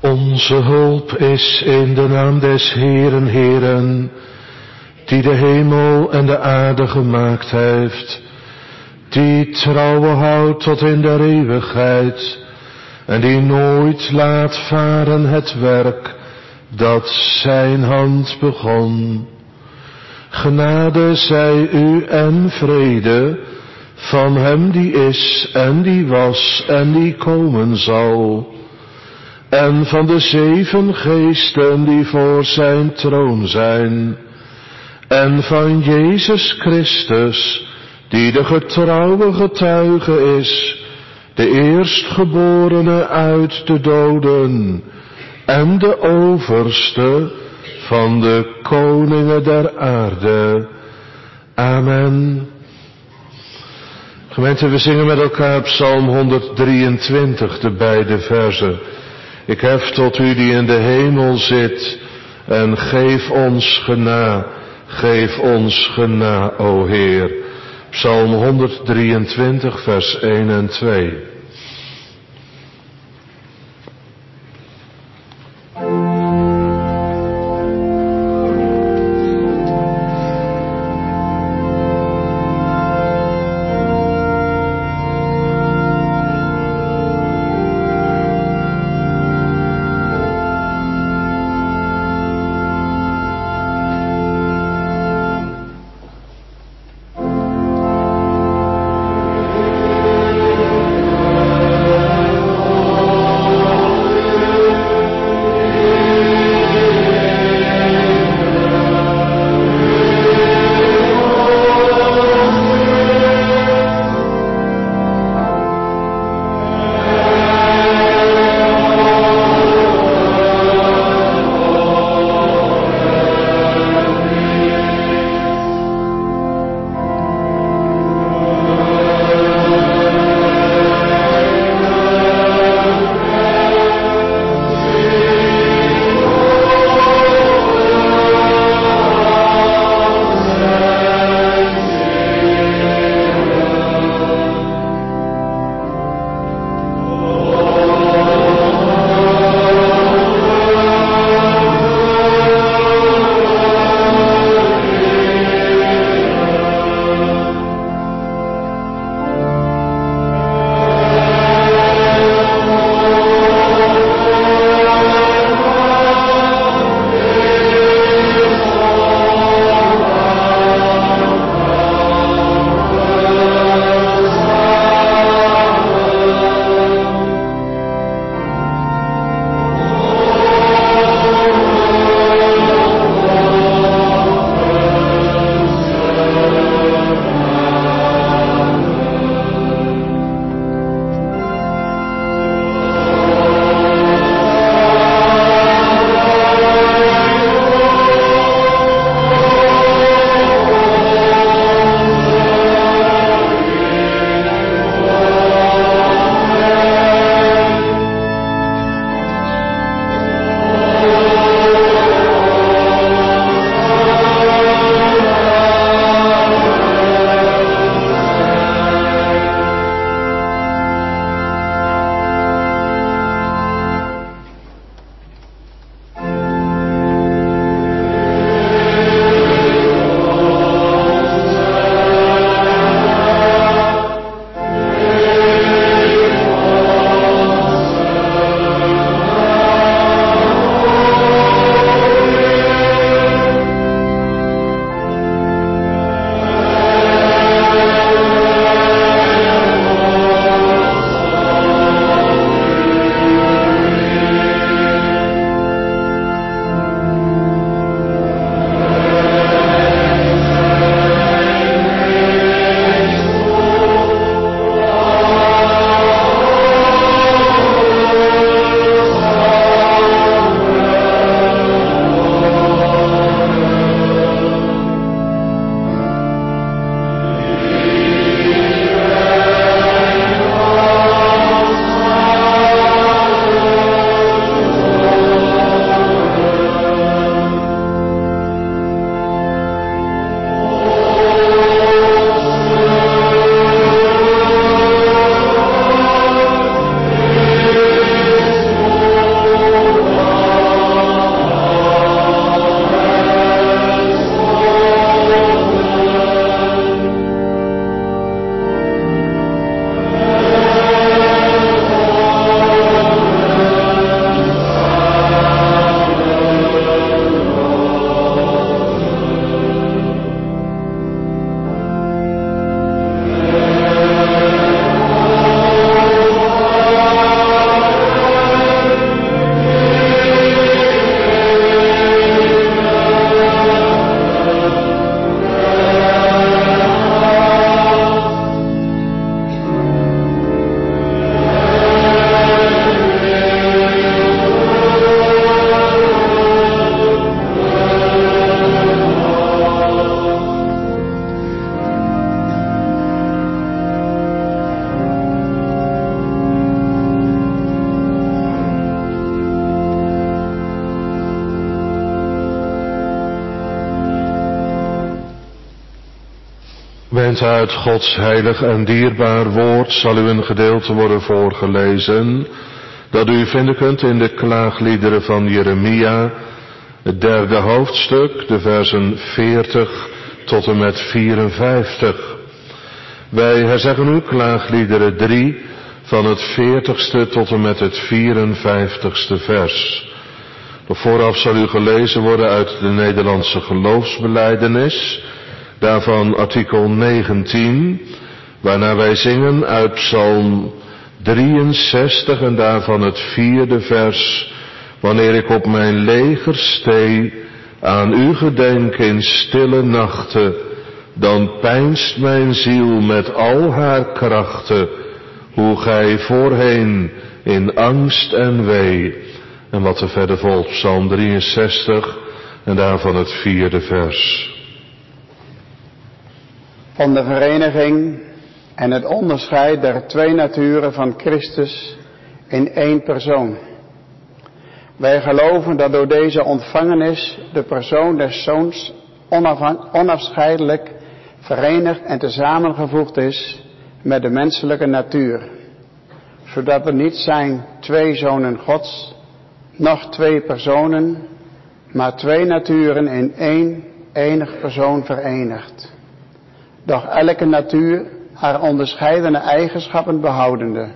Onze hulp is in de naam des Heeren, Heeren, die de hemel en de aarde gemaakt heeft, die trouwen houdt tot in der eeuwigheid, en die nooit laat varen het werk dat zijn hand begon. Genade zij u en vrede van hem die is en die was en die komen zal, en van de 7 geesten die voor zijn troon zijn, en van Jezus Christus, die de getrouwe getuige is, de eerstgeborene uit de doden, en de overste van de koningen der aarde. Amen. Gemeente, we zingen met elkaar Psalm 123, de beide verzen. Ik hef tot u die in de hemel zit, en geef ons gena, o Heer. Psalm 123, vers 1 en 2. Wend uit Gods heilig en dierbaar woord zal u een gedeelte worden voorgelezen, dat u vinden kunt in de klaagliederen van Jeremia, het 3e hoofdstuk, de versen 40 tot en met 54. Wij herzeggen u klaagliederen 3, van het 40ste tot en met het 54ste vers. Nog vooraf zal u gelezen worden uit de Nederlandse geloofsbelijdenis, daarvan artikel 19, waarna wij zingen uit Psalm 63 en daarvan het 4e vers. Wanneer ik op mijn leger stee, aan u gedenk in stille nachten, dan peinst mijn ziel met al haar krachten, hoe gij voorheen in angst en wee. En wat er verder volgt, Psalm 63 en daarvan het 4e vers. Van de vereniging en het onderscheid der twee naturen van Christus in één persoon. Wij geloven dat door deze ontvangenis de persoon des Zoons onafscheidelijk verenigd en tezamengevoegd is met de menselijke natuur, zodat er niet zijn twee zonen Gods, noch twee personen, maar twee naturen in één enig persoon verenigd. Doch elke natuur haar onderscheidene eigenschappen behoudende.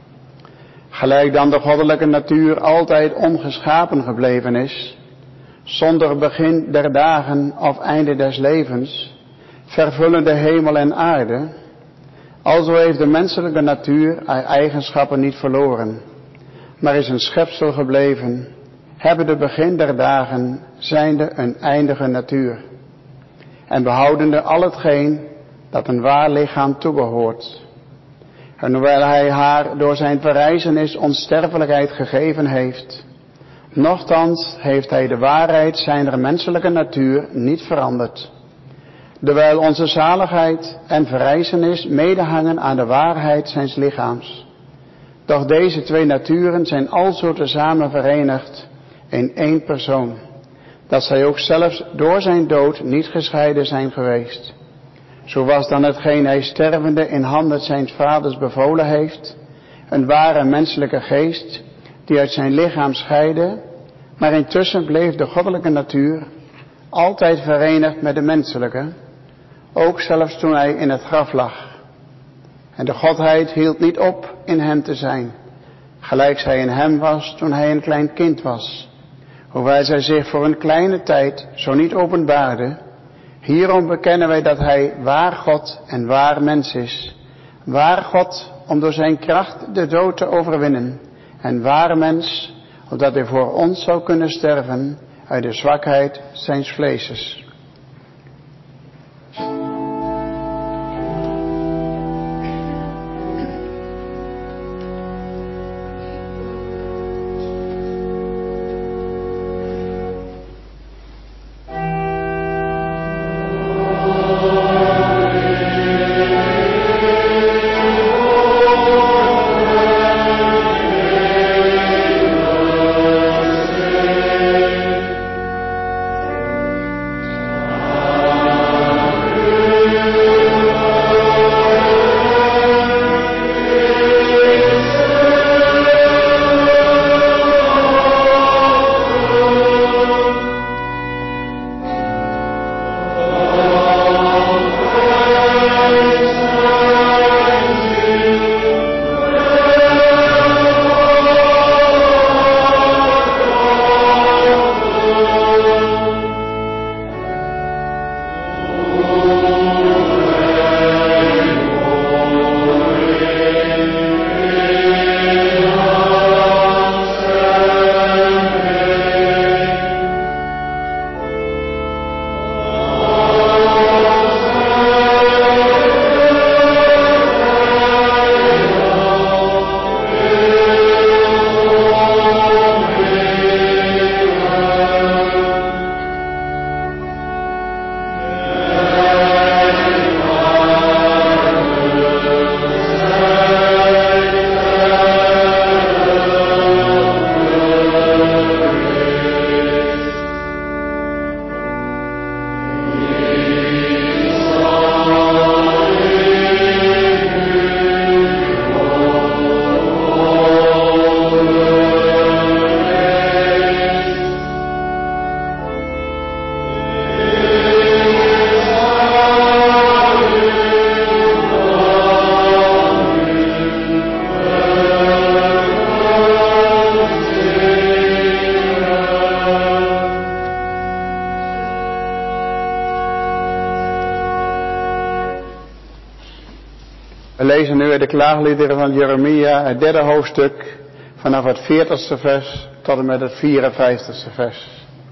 Gelijk dan de goddelijke natuur altijd ongeschapen gebleven is, zonder begin der dagen of einde des levens, vervullende hemel en aarde, alzo heeft de menselijke natuur haar eigenschappen niet verloren, maar is een schepsel gebleven, hebben de begin der dagen zijnde een eindige natuur, en behoudende al hetgeen dat een waar lichaam toebehoort. En hoewel hij haar door zijn verrijzenis onsterfelijkheid gegeven heeft, nochtans heeft hij de waarheid zijner menselijke natuur niet veranderd. Terwijl onze zaligheid en verrijzenis medehangen aan de waarheid zijns lichaams. Doch deze twee naturen zijn alzo tezamen verenigd in één persoon, dat zij ook zelfs door zijn dood niet gescheiden zijn geweest. Zo was dan hetgeen hij stervende in handen zijns vaders bevolen heeft, een ware menselijke geest, die uit zijn lichaam scheidde, maar intussen bleef de goddelijke natuur altijd verenigd met de menselijke, ook zelfs toen hij in het graf lag. En de Godheid hield niet op in hem te zijn, gelijk zij in hem was toen hij een klein kind was, hoewel zij zich voor een kleine tijd zo niet openbaarde. Hierom bekennen wij dat hij waar God en waar mens is. Waar God om door zijn kracht de dood te overwinnen. En waar mens, opdat hij voor ons zou kunnen sterven uit de zwakheid zijns vleeses. We lezen nu uit de klaagliederen van Jeremia, het 3e hoofdstuk, vanaf het 40ste vers tot en met het 54ste vers.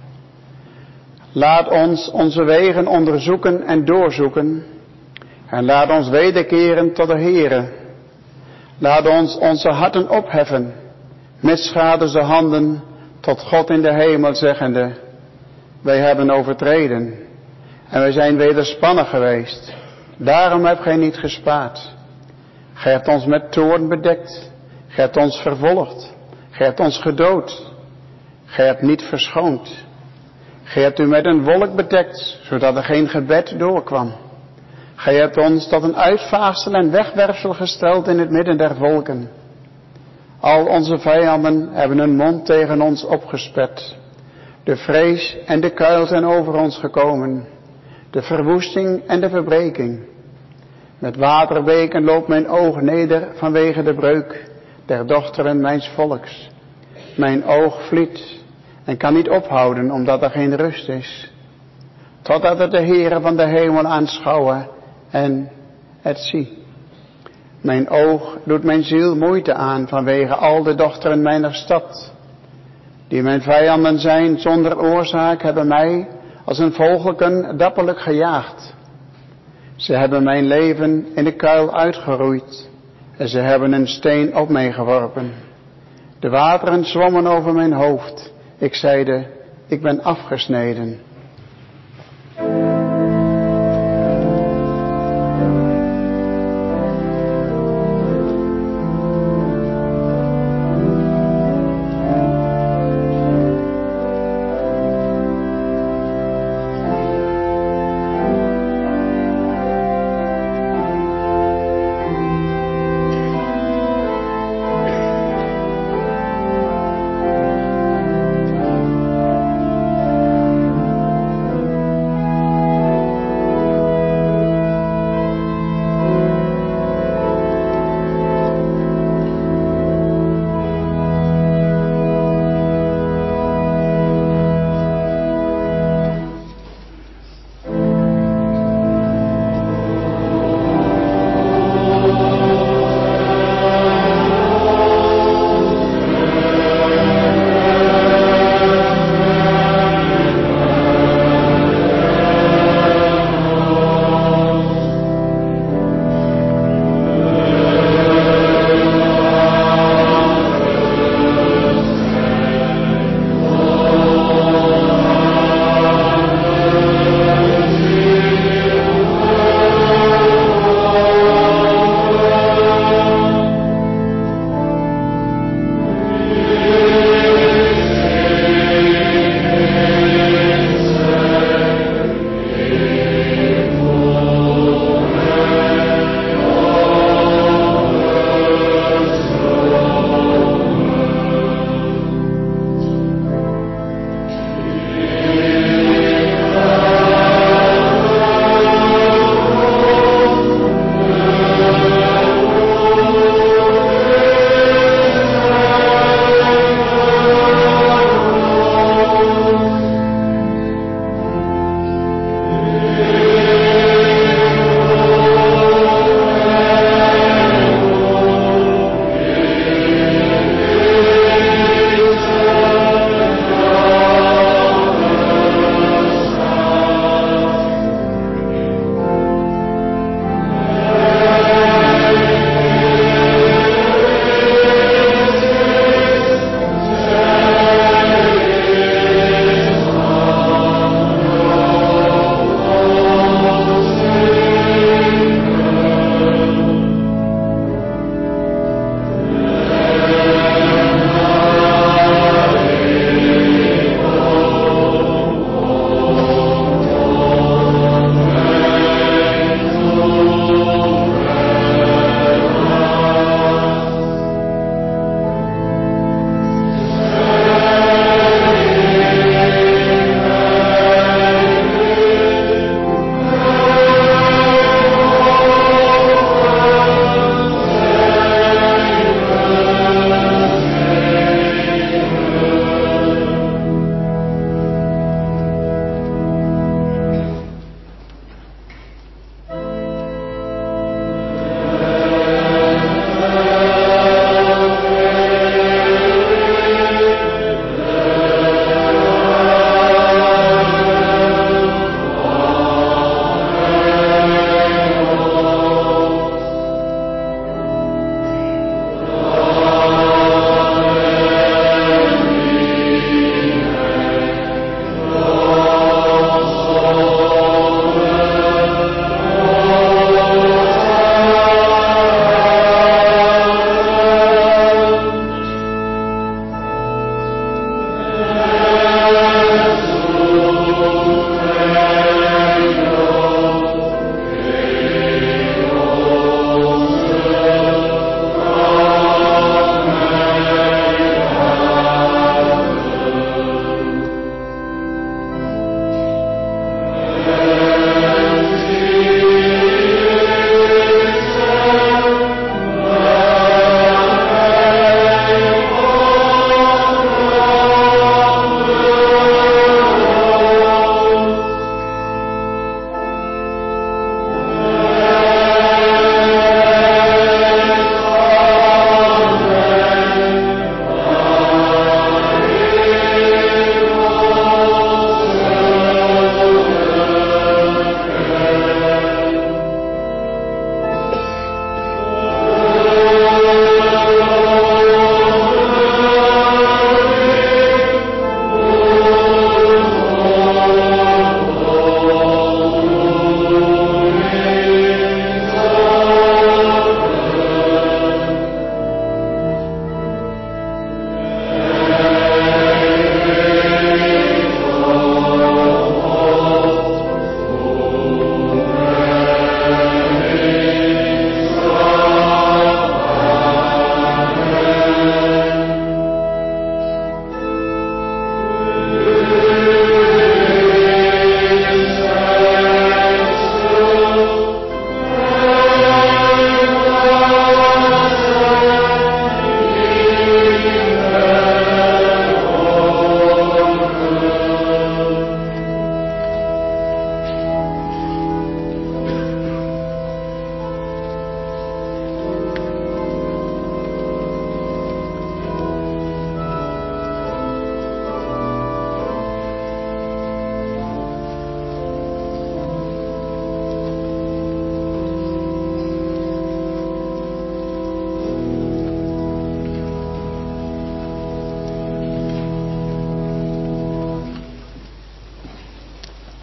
Laat ons onze wegen onderzoeken en doorzoeken, en laat ons wederkeren tot de Heere. Laat ons onze harten opheffen, met schouderde handen, tot God in de hemel zeggende, wij hebben overtreden, en wij zijn wederspannig geweest, daarom hebt gij niet gespaard. Gij hebt ons met toorn bedekt, gij hebt ons vervolgd, gij hebt ons gedood, gij hebt niet verschoond. Gij hebt u met een wolk bedekt, zodat er geen gebed doorkwam. Gij hebt ons tot een uitvaagsel en wegwerpsel gesteld in het midden der volken. Al onze vijanden hebben hun mond tegen ons opgesperd. De vrees en de kuil zijn over ons gekomen. De verwoesting en de verbreking. Met waterbeken loopt mijn oog neder vanwege de breuk der dochteren mijns volks. Mijn oog vliet en kan niet ophouden omdat er geen rust is. Totdat het de Heere van de hemel aanschouwen en het zie. Mijn oog doet mijn ziel moeite aan vanwege al de dochteren mijner stad. Die mijn vijanden zijn zonder oorzaak hebben mij als een vogelken dapperlijk gejaagd. Ze hebben mijn leven in de kuil uitgeroeid en ze hebben een steen op mij geworpen. De wateren zwommen over mijn hoofd. Ik zeide, ik ben afgesneden.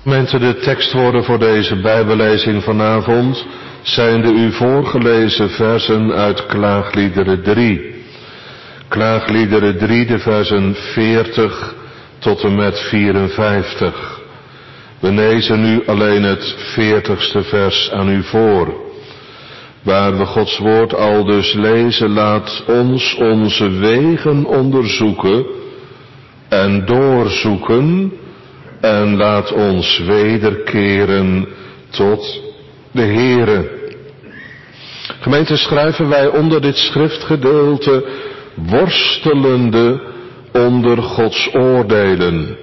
Gemeente, de tekstwoorden voor deze bijbellezing vanavond zijn de u voorgelezen versen uit Klaagliederen 3. Klaagliederen 3, de versen 40 tot en met 54. We lezen nu alleen het 40ste vers aan u voor. Waar we Gods woord al dus lezen, laat ons onze wegen onderzoeken en doorzoeken en laat ons wederkeren tot de Heere. Gemeente, schrijven wij onder dit schriftgedeelte worstelende onder Gods oordelen.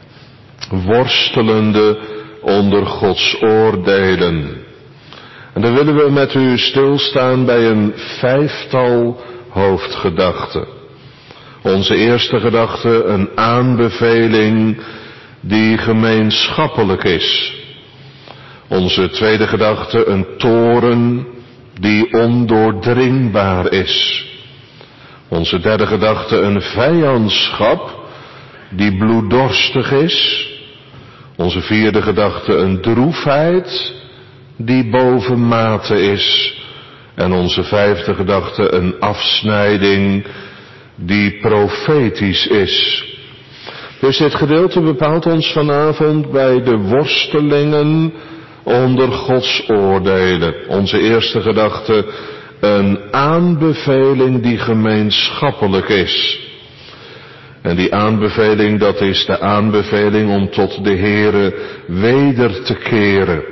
Worstelende onder Gods oordelen. En dan willen we met u stilstaan bij een 5-tal hoofdgedachten. Onze eerste gedachte, een aanbeveling die gemeenschappelijk is. Onze tweede gedachte, een toren die ondoordringbaar is. Onze derde gedachte, een vijandschap die bloeddorstig is. Onze vierde gedachte, een droefheid die bovenmate is. En onze vijfde gedachte, een afsnijding die profetisch is. Dus dit gedeelte bepaalt ons vanavond bij de worstelingen onder Gods oordelen. Onze eerste gedachte, een aanbeveling die gemeenschappelijk is. En die aanbeveling, dat is de aanbeveling om tot de Heere weder te keren.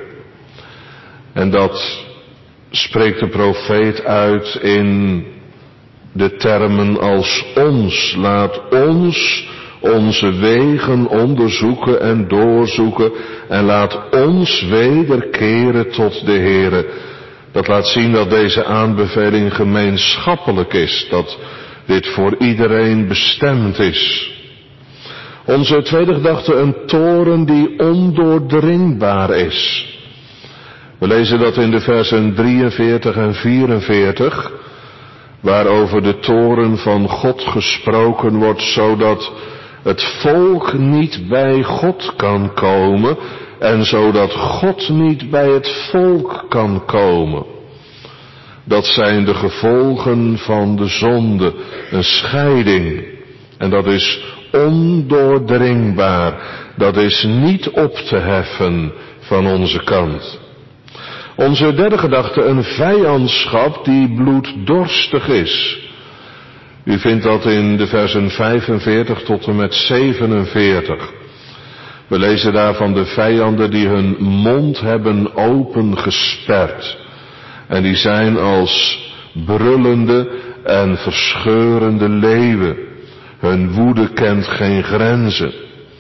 En dat spreekt de profeet uit in de termen als ons. Laat ons onze wegen onderzoeken en doorzoeken en laat ons wederkeren tot de Heere. Dat laat zien dat deze aanbeveling gemeenschappelijk is, dat dit voor iedereen bestemd is. Onze tweede gedachte, een toren die ondoordringbaar is. We lezen dat in de versen 43 en 44, waarover de toren van God gesproken wordt, zodat het volk niet bij God kan komen en zodat God niet bij het volk kan komen. Dat zijn de gevolgen van de zonde, een scheiding. En dat is ondoordringbaar, dat is niet op te heffen van onze kant. Onze derde gedachte, een vijandschap die bloeddorstig is. U vindt dat in de versen 45 tot en met 47. We lezen daar van de vijanden die hun mond hebben opengesperd. En die zijn als brullende en verscheurende leeuwen. Hun woede kent geen grenzen.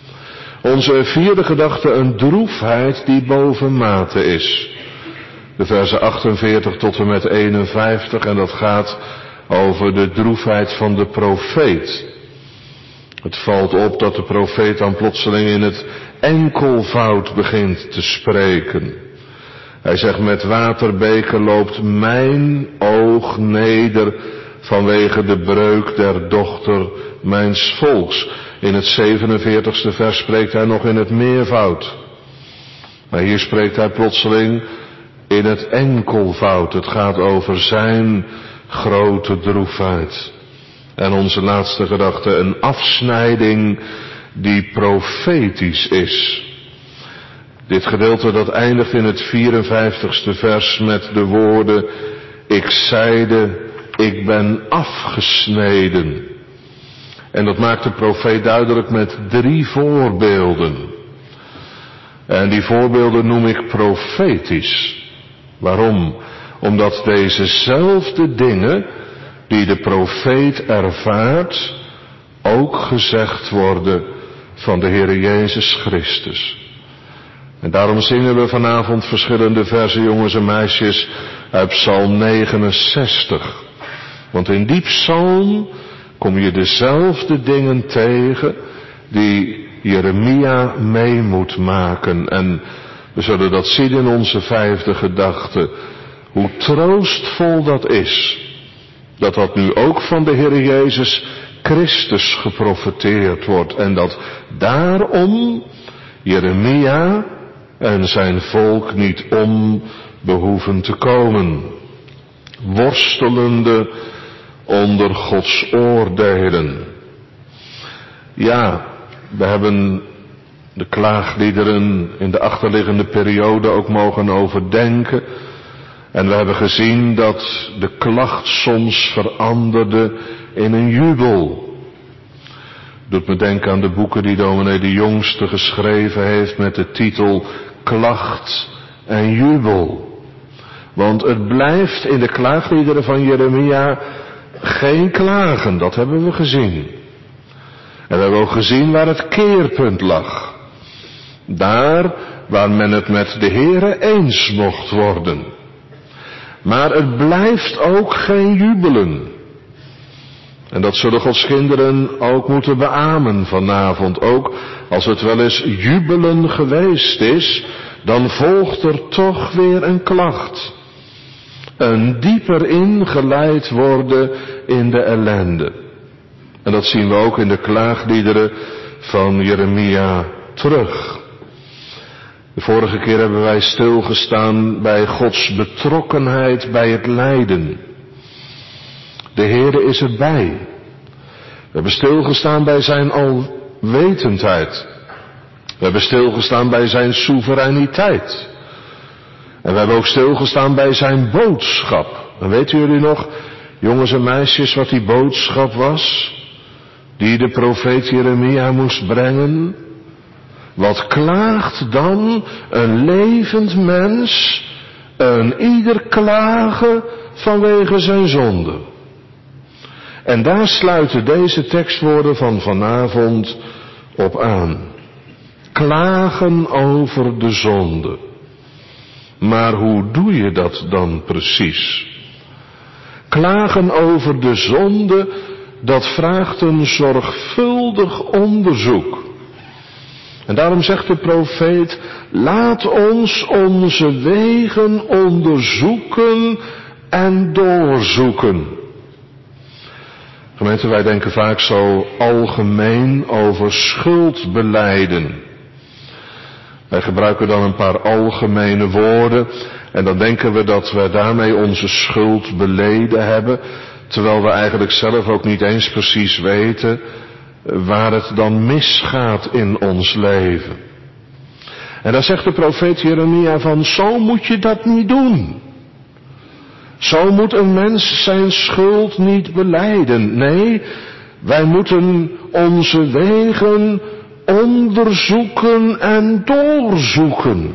Onze vierde gedachte, een droefheid die bovenmate is. De versen 48 tot en met 51, en dat gaat over de droefheid van de profeet. Het valt op dat de profeet dan plotseling in het enkelvoud begint te spreken. Hij zegt, met waterbeken loopt mijn oog neder vanwege de breuk der dochter mijns volks. In het 47ste vers spreekt hij nog in het meervoud. Maar hier spreekt hij plotseling in het enkelvoud. Het gaat over zijn grote droefheid. En onze laatste gedachte, een afsnijding die profetisch is. Dit gedeelte dat eindigt in het 54ste vers met de woorden, ik zeide, ik ben afgesneden. En dat maakt de profeet duidelijk met 3 voorbeelden. En die voorbeelden noem ik profetisch. Waarom? Omdat dezezelfde dingen die de profeet ervaart, ook gezegd worden van de Heere Jezus Christus. En daarom zingen we vanavond verschillende versen, jongens en meisjes, uit Psalm 69. Want in die psalm kom je dezelfde dingen tegen die Jeremia mee moet maken. En we zullen dat zien in onze 5e gedachte. Hoe troostvol dat is. Dat dat nu ook van de Heer Jezus Christus geprofeteerd wordt. En dat daarom Jeremia en zijn volk niet om behoeven te komen, worstelende onder Gods oordelen. Ja, we hebben de klaagliederen in de achterliggende periode ook mogen overdenken. En we hebben gezien dat de klacht soms veranderde in een jubel. Doet me denken aan de boeken die dominee de Jongste geschreven heeft met de titel Klacht en Jubel. Want het blijft in de klaagliederen van Jeremia geen klagen, dat hebben we gezien. En we hebben ook gezien waar het keerpunt lag. Daar waar men het met de Heere eens mocht worden. Maar het blijft ook geen jubelen. En dat zullen Gods kinderen ook moeten beamen vanavond. Ook als het wel eens jubelen geweest is, dan volgt er toch weer een klacht. Een dieper ingeleid worden in de ellende. En dat zien we ook in de klaagliederen van Jeremia terug. De vorige keer hebben wij stilgestaan bij Gods betrokkenheid bij het lijden. De Heere is erbij. We hebben stilgestaan bij zijn alwetendheid. We hebben stilgestaan bij zijn soevereiniteit. En we hebben ook stilgestaan bij zijn boodschap. En weten jullie nog, jongens en meisjes, wat die boodschap was? Die de profeet Jeremia moest brengen? Wat klaagt dan een levend mens, een ieder klagen vanwege zijn zonde? En daar sluiten deze tekstwoorden van vanavond op aan. Klagen over de zonde. Maar hoe doe je dat dan precies? Klagen over de zonde, dat vraagt een zorgvuldig onderzoek. En daarom zegt de profeet, laat ons onze wegen onderzoeken en doorzoeken. Gemeente, wij denken vaak zo algemeen over schuldbelijden. Wij gebruiken dan een paar algemene woorden en dan denken we dat we daarmee onze schuld beleden hebben, terwijl we eigenlijk zelf ook niet eens precies weten waar het dan misgaat in ons leven. En daar zegt de profeet Jeremia van, zo moet je dat niet doen. Zo moet een mens zijn schuld niet belijden. Nee, wij moeten onze wegen onderzoeken en doorzoeken.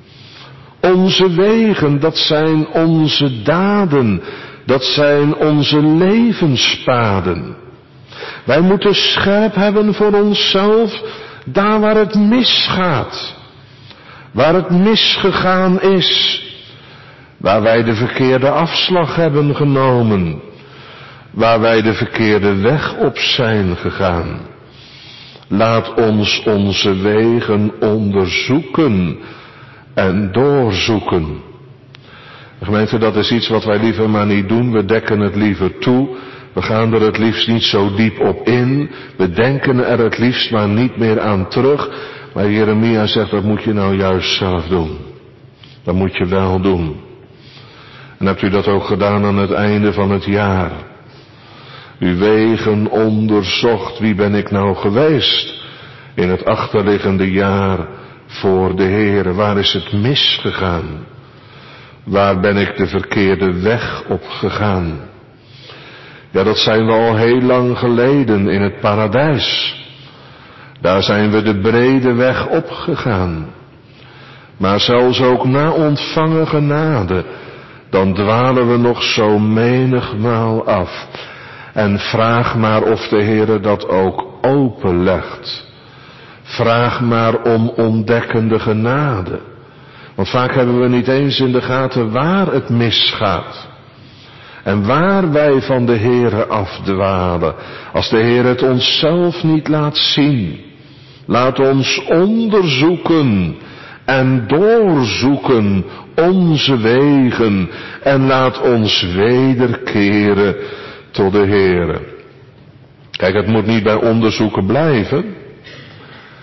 Onze wegen, dat zijn onze daden, dat zijn onze levenspaden. Wij moeten scherp hebben voor onszelf, daar waar het misgaat. Waar het misgegaan is. Waar wij de verkeerde afslag hebben genomen. Waar wij de verkeerde weg op zijn gegaan. Laat ons onze wegen onderzoeken en doorzoeken. Gemeente, dat is iets wat wij liever maar niet doen. We dekken het liever toe. We gaan er het liefst niet zo diep op in. We denken er het liefst maar niet meer aan terug. Maar Jeremia zegt, dat moet je nou juist zelf doen. Dat moet je wel doen. En hebt u dat ook gedaan aan het einde van het jaar? Uw wegen onderzocht, wie ben ik nou geweest in het achterliggende jaar voor de Heere? Waar is het misgegaan? Waar ben ik de verkeerde weg op gegaan? Ja, dat zijn we al heel lang geleden in het paradijs. Daar zijn we de brede weg opgegaan. Maar zelfs ook na ontvangen genade, dan dwalen we nog zo menigmaal af. En vraag maar of de Heere dat ook openlegt. Vraag maar om ontdekkende genade. Want vaak hebben we niet eens in de gaten waar het misgaat. En waar wij van de Heere afdwalen. Als de Heer het onszelf niet laat zien. Laat ons onderzoeken en doorzoeken onze wegen. En laat ons wederkeren tot de Heere. Kijk, het moet niet bij onderzoeken blijven.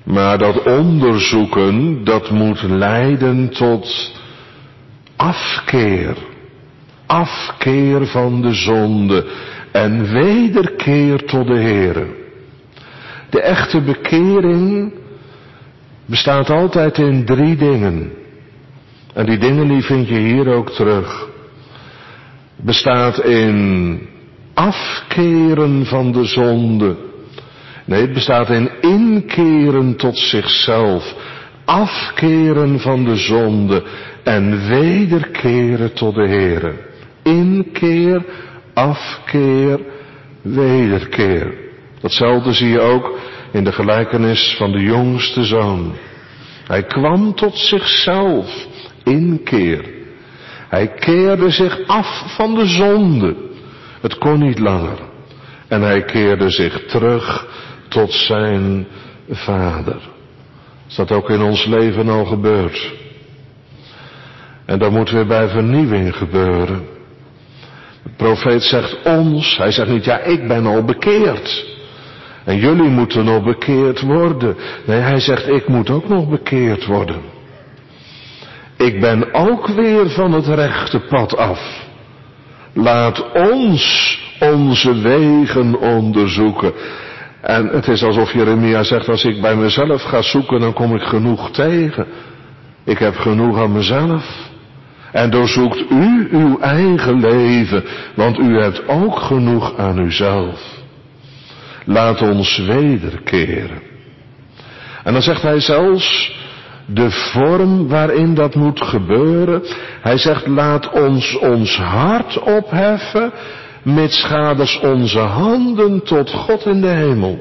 Maar dat onderzoeken, dat moet leiden tot afkeer. Afkeer van de zonde en wederkeer tot de Heere. De echte bekering bestaat altijd in 3 dingen. En die dingen die vind je hier ook terug. Bestaat in afkeren van de zonde. Nee, het bestaat in inkeren tot zichzelf. Afkeren van de zonde en wederkeren tot de Heere. Inkeer, afkeer, wederkeer. Datzelfde zie je ook in de gelijkenis van de jongste zoon. Hij kwam tot zichzelf, inkeer. Hij keerde zich af van de zonde. Het kon niet langer. En hij keerde zich terug tot zijn Vader. Is dat ook in ons leven al gebeurd? En dat moet weer bij vernieuwing gebeuren. De profeet zegt ons, hij zegt niet, ja, ik ben al bekeerd. En jullie moeten nog bekeerd worden. Nee, hij zegt, ik moet ook nog bekeerd worden. Ik ben ook weer van het rechte pad af. Laat ons onze wegen onderzoeken. En het is alsof Jeremia zegt, als ik bij mezelf ga zoeken, dan kom ik genoeg tegen. Ik heb genoeg aan mezelf. En doorzoekt u uw eigen leven, want u hebt ook genoeg aan uzelf. Laat ons wederkeren. En dan zegt hij zelfs de vorm waarin dat moet gebeuren. Hij zegt, laat ons hart opheffen, mitsgaders onze handen tot God in de hemel.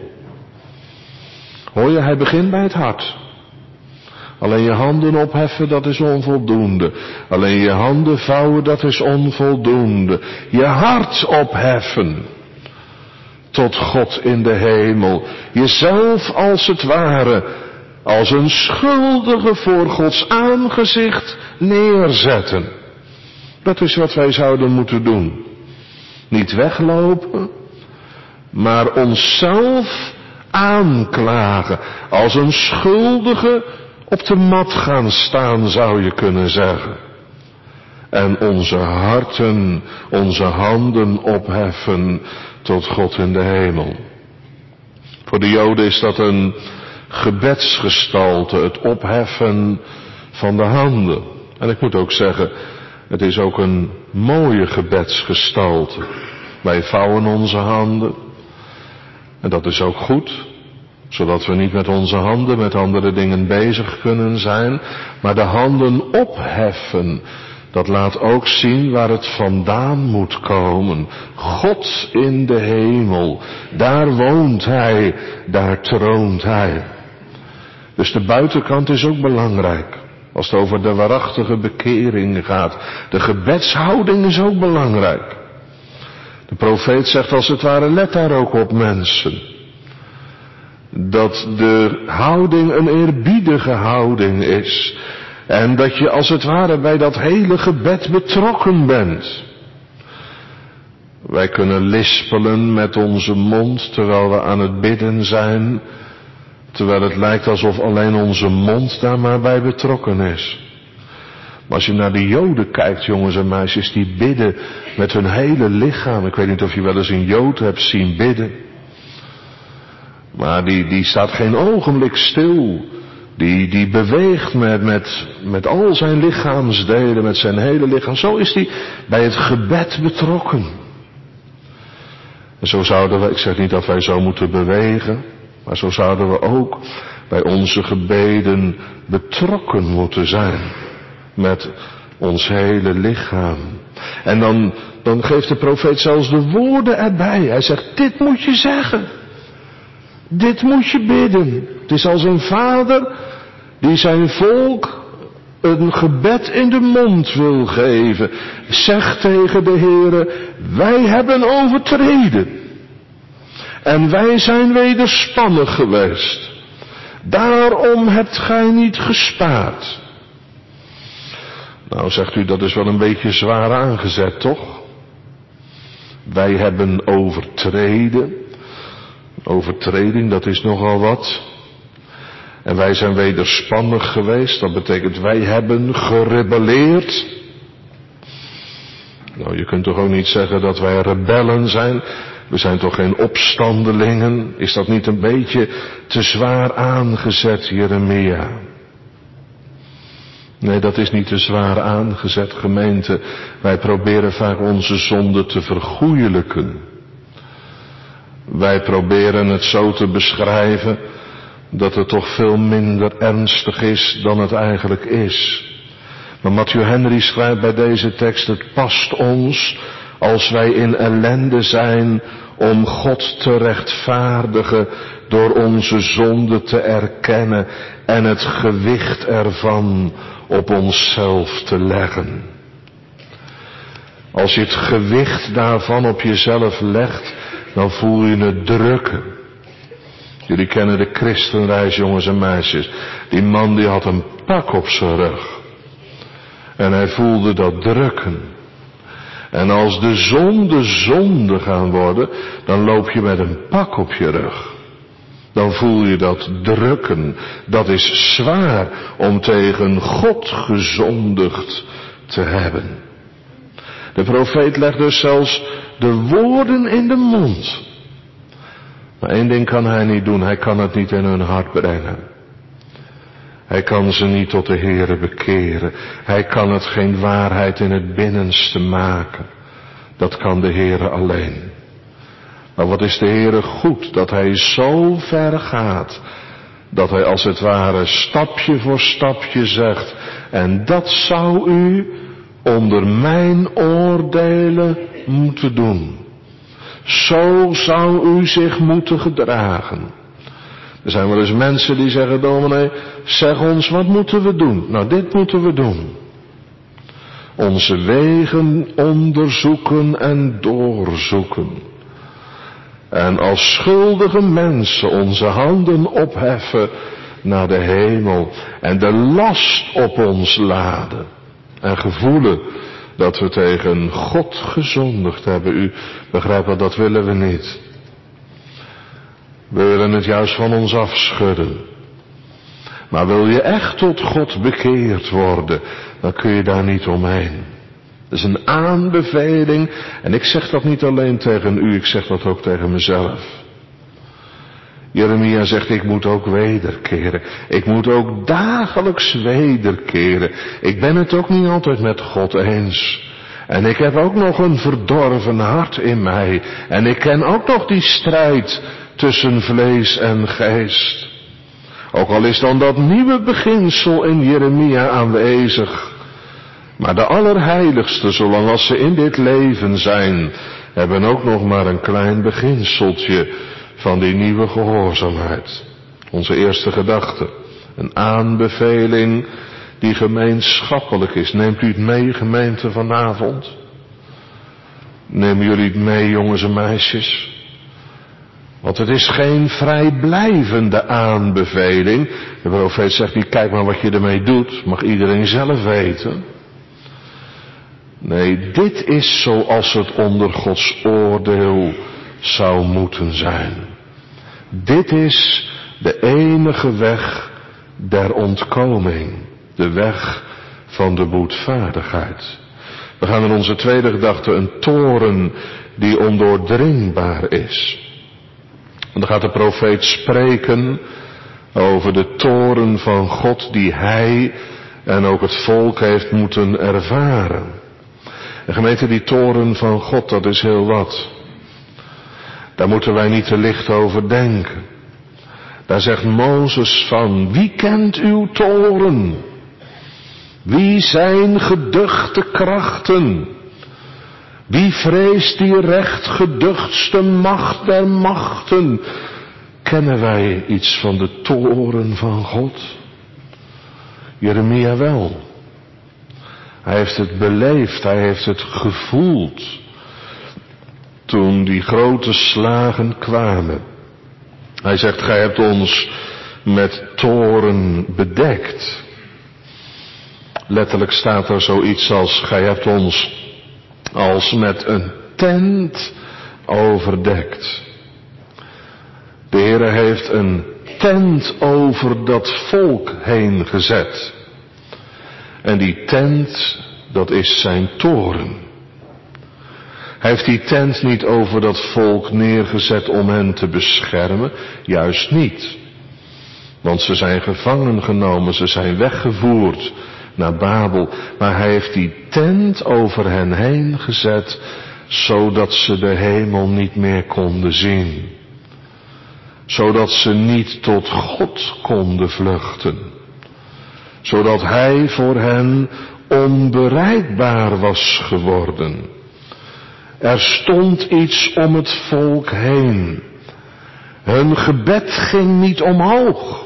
Hoor je, hij begint bij het hart. Alleen je handen opheffen, dat is onvoldoende. Alleen je handen vouwen, dat is onvoldoende. Je hart opheffen tot God in de hemel. Jezelf als het ware, als een schuldige voor Gods aangezicht neerzetten. Dat is wat wij zouden moeten doen. Niet weglopen, maar onszelf aanklagen. Als een schuldige op de mat gaan staan, zou je kunnen zeggen. En onze harten, onze handen opheffen tot God in de hemel. Voor de Joden is dat een gebedsgestalte, het opheffen van de handen. En ik moet ook zeggen, het is ook een mooie gebedsgestalte. Wij vouwen onze handen. En dat is ook goed, zodat we niet met onze handen met andere dingen bezig kunnen zijn. Maar de handen opheffen, dat laat ook zien waar het vandaan moet komen. God in de hemel, daar woont Hij, daar troont Hij. Dus de buitenkant is ook belangrijk. Als het over de waarachtige bekering gaat. De gebedshouding is ook belangrijk. De profeet zegt als het ware, let daar ook op mensen. Dat de houding een eerbiedige houding is. En dat je als het ware bij dat hele gebed betrokken bent. Wij kunnen lispelen met onze mond terwijl we aan het bidden zijn. Terwijl het lijkt alsof alleen onze mond daar maar bij betrokken is. Maar als je naar de Joden kijkt, jongens en meisjes, die bidden met hun hele lichaam. Ik weet niet of je wel eens een Jood hebt zien bidden. Maar die staat geen ogenblik stil. Die beweegt met al zijn lichaamsdelen, met zijn hele lichaam. Zo is hij bij het gebed betrokken. En zo zouden we, ik zeg niet dat wij zo moeten bewegen, maar zo zouden we ook bij onze gebeden betrokken moeten zijn. Met ons hele lichaam. En dan geeft de profeet zelfs de woorden erbij. Hij zegt, dit moet je zeggen. Dit moet je bidden. Het is als een vader die zijn volk een gebed in de mond wil geven. Zeg tegen de Heere, wij hebben overtreden. En wij zijn wederspannig geweest. Daarom hebt gij niet gespaard. Nou, zegt u, dat is wel een beetje zwaar aangezet, toch? Wij hebben overtreden. Overtreding, dat is nogal wat. En wij zijn wederspannig geweest. Dat betekent wij hebben gerebelleerd. Nou, je kunt toch ook niet zeggen dat wij rebellen zijn. We zijn toch geen opstandelingen. Is dat niet een beetje te zwaar aangezet, Jeremia? Nee, dat is niet te zwaar aangezet, gemeente. Wij proberen vaak onze zonde te vergoeilijken. Wij proberen het zo te beschrijven dat het toch veel minder ernstig is dan het eigenlijk is. Maar Matthew Henry schrijft bij deze tekst: het past ons als wij in ellende zijn om God te rechtvaardigen door onze zonde te erkennen en het gewicht ervan op onszelf te leggen. Als je het gewicht daarvan op jezelf legt, dan voel je het drukken. Jullie kennen de christenreis, jongens en meisjes. Die man die had een pak op zijn rug. En hij voelde dat drukken. En als de zonde gaan worden, dan loop je met een pak op je rug. Dan voel je dat drukken. Dat is zwaar om tegen God gezondigd te hebben. De profeet legt dus zelfs de woorden in de mond. Maar één ding kan hij niet doen. Hij kan het niet in hun hart brengen. Hij kan ze niet tot de Heere bekeren. Hij kan het geen waarheid in het binnenste maken. Dat kan de Heere alleen. Maar wat is de Heere goed dat hij zo ver gaat, dat hij als het ware stapje voor stapje zegt: en dat zou u onder mijn oordelen moeten doen. Zo zou u zich moeten gedragen. Er zijn wel eens mensen die zeggen: dominee, zeg ons, wat moeten we doen? Nou, dit moeten we doen. Onze wegen onderzoeken en doorzoeken. En als schuldige mensen onze handen opheffen naar de hemel. En de last op ons laden. En gevoelen dat we tegen God gezondigd hebben. U begrijpt wel, dat willen we niet. We willen het juist van ons afschudden. Maar wil je echt tot God bekeerd worden, dan kun je daar niet omheen. Dat is een aanbeveling. En ik zeg dat niet alleen tegen u, ik zeg dat ook tegen mezelf. Jeremia zegt: ik moet ook wederkeren. Ik moet ook dagelijks wederkeren. Ik ben het ook niet altijd met God eens. En ik heb ook nog een verdorven hart in mij. En ik ken ook nog die strijd tussen vlees en geest. Ook al is dan dat nieuwe beginsel in Jeremia aanwezig. Maar de allerheiligsten, zolang als ze in dit leven zijn, hebben ook nog maar een klein beginseltje van die nieuwe gehoorzaamheid. Onze eerste gedachte. Een aanbeveling die gemeenschappelijk is. Neemt u het mee, gemeente, vanavond? Nemen jullie het mee, jongens en meisjes? Want het is geen vrijblijvende aanbeveling. De profeet zegt niet: kijk maar wat je ermee doet. Mag iedereen zelf weten. Nee, dit is zoals het onder Gods oordeel zou moeten zijn. Dit is de enige weg der ontkoming. De weg van de boetvaardigheid. We gaan in onze tweede gedachte een toren die ondoordringbaar is. En dan gaat de profeet spreken over de toren van God die hij en ook het volk heeft moeten ervaren. En gemeente, die toren van God, dat is heel wat. Daar moeten wij niet te licht over denken. Daar zegt Mozes van: wie kent uw toren? Wie zijn geduchte krachten? Wie vreest die rechtgeduchtste macht der machten? Kennen wij iets van de toren van God? Jeremia wel. Hij heeft het beleefd, hij heeft het gevoeld. Toen die grote slagen kwamen. Hij zegt: gij hebt ons met toren bedekt. Letterlijk staat er zoiets als: gij hebt ons als met een tent overdekt. De Heere heeft een tent over dat volk heen gezet. En die tent, dat is zijn toren. Hij heeft die tent niet over dat volk neergezet om hen te beschermen, juist niet. Want ze zijn gevangen genomen, ze zijn weggevoerd naar Babel. Maar hij heeft die tent over hen heen gezet, zodat ze de hemel niet meer konden zien. Zodat ze niet tot God konden vluchten. Zodat hij voor hen onbereikbaar was geworden. Er stond iets om het volk heen. Hun gebed ging niet omhoog.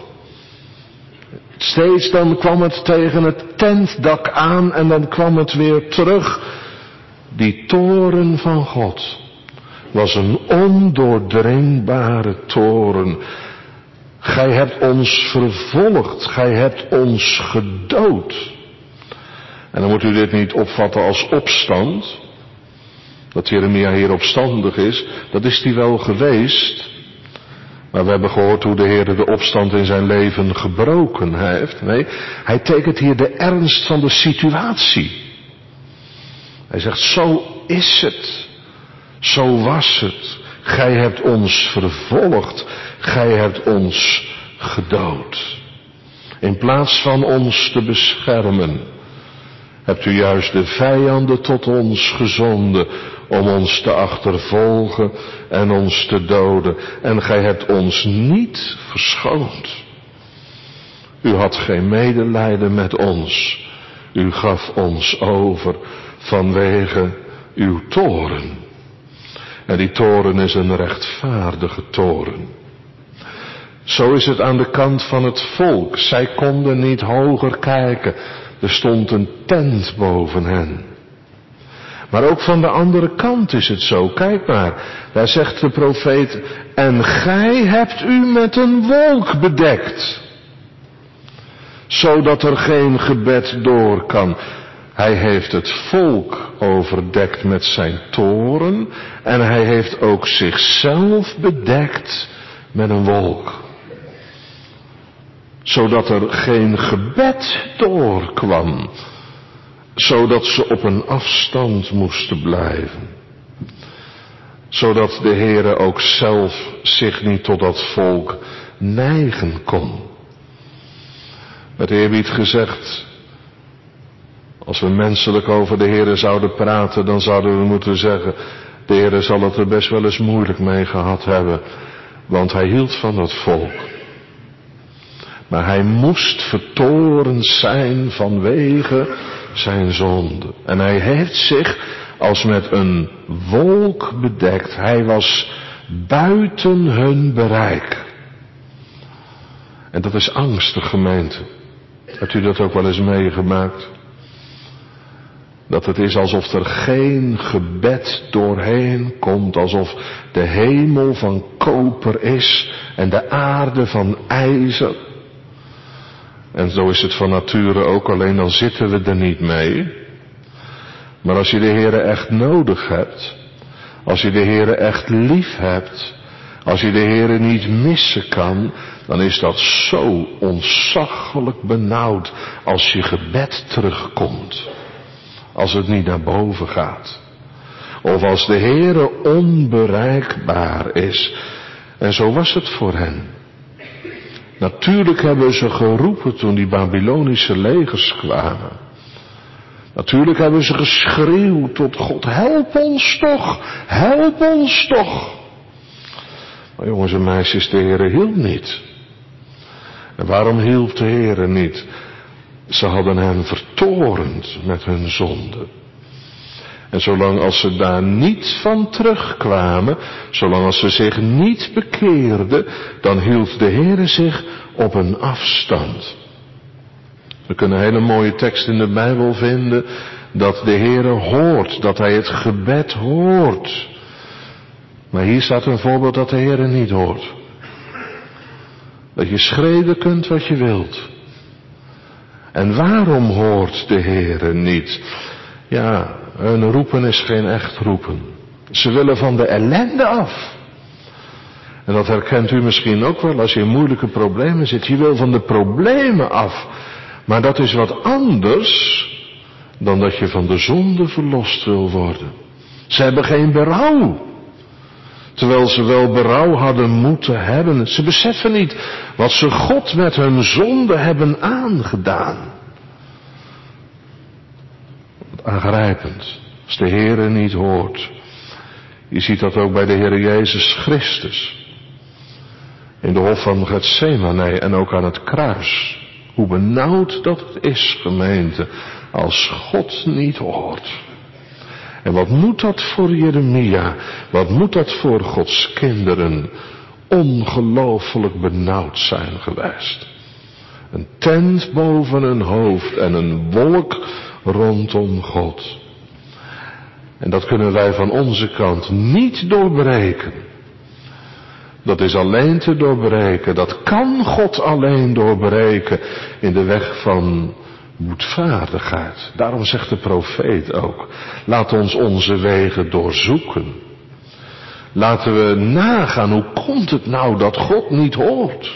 Steeds dan kwam het tegen het tentdak aan en dan kwam het weer terug. Die toren van God was een ondoordringbare toren. Gij hebt ons vervolgd, gij hebt ons gedood. En dan moet u dit niet opvatten als opstand. Dat Jeremia hier opstandig is, dat is hij wel geweest. Maar we hebben gehoord hoe de Heer de opstand in zijn leven gebroken heeft. Nee, hij tekent hier de ernst van de situatie. Hij zegt, zo is het. Zo was het. Gij hebt ons vervolgd. Gij hebt ons gedood. In plaats van ons te beschermen, hebt u juist de vijanden tot ons gezonden om ons te achtervolgen en ons te doden. En gij hebt ons niet verschoond. U had geen medelijden met ons. U gaf ons over vanwege uw toren. En die toren is een rechtvaardige toren. Zo is het aan de kant van het volk. Zij konden niet hoger kijken. Er stond een tent boven hen. Maar ook van de andere kant is het zo. Kijk maar, daar zegt de profeet, en gij hebt u met een wolk bedekt, zodat er geen gebed door kan. Hij heeft het volk overdekt met zijn toren en hij heeft ook zichzelf bedekt met een wolk. Zodat er geen gebed doorkwam. Zodat ze op een afstand moesten blijven. Zodat de Heere ook zelf zich niet tot dat volk neigen kon. Met eerbied gezegd, als we menselijk over de Heere zouden praten, dan zouden we moeten zeggen, de Heere zal het er best wel eens moeilijk mee gehad hebben. Want hij hield van dat volk. Maar hij moest vertorend zijn vanwege zijn zonde. En hij heeft zich als met een wolk bedekt. Hij was buiten hun bereik. En dat is angstig, gemeente. Hebt u dat ook wel eens meegemaakt? Dat het is alsof er geen gebed doorheen komt. Alsof de hemel van koper is en de aarde van ijzer. En zo is het van nature ook, alleen dan zitten we er niet mee. Maar als je de Heere echt nodig hebt, als je de Heere echt lief hebt, als je de Heere niet missen kan, dan is dat zo ontzaglijk benauwd als je gebed terugkomt. Als het niet naar boven gaat. Of als de Heere onbereikbaar is. En zo was het voor hen. Natuurlijk hebben ze geroepen toen die Babylonische legers kwamen. Natuurlijk hebben ze geschreeuwd tot God, help ons toch, help ons toch. Maar jongens en meisjes, de Heere hielp niet. En waarom hielp de Heere niet? Ze hadden hem vertorend met hun zonde. En zolang als ze daar niet van terugkwamen, zolang als ze zich niet bekeerden, dan hield de Heere zich op een afstand. We kunnen een hele mooie tekst in de Bijbel vinden, dat de Heere hoort, dat hij het gebed hoort. Maar hier staat een voorbeeld dat de Heere niet hoort. Dat je schreeuwen kunt wat je wilt. En waarom hoort de Heere niet? Ja, hun roepen is geen echt roepen. Ze willen van de ellende af. En dat herkent u misschien ook wel als je in moeilijke problemen zit. Je wil van de problemen af. Maar dat is wat anders dan dat je van de zonde verlost wil worden. Ze hebben geen berouw. Terwijl ze wel berouw hadden moeten hebben. Ze beseffen niet wat ze God met hun zonde hebben aangedaan. Aangrijpend. Als de Heere niet hoort. Je ziet dat ook bij de Heere Jezus Christus. In de hof van Getsemane en ook aan het kruis. Hoe benauwd dat het is, gemeente, als God niet hoort. En wat moet dat voor Jeremia? Wat moet dat voor Gods kinderen ongelooflijk benauwd zijn geweest? Een tent boven hun hoofd en een wolk rondom God. En dat kunnen wij van onze kant niet doorbreken. Dat is alleen te doorbreken. Dat kan God alleen doorbreken in de weg van boetvaardigheid. Daarom zegt de profeet ook. Laat ons onze wegen doorzoeken. Laten we nagaan, hoe komt het nou dat God niet hoort?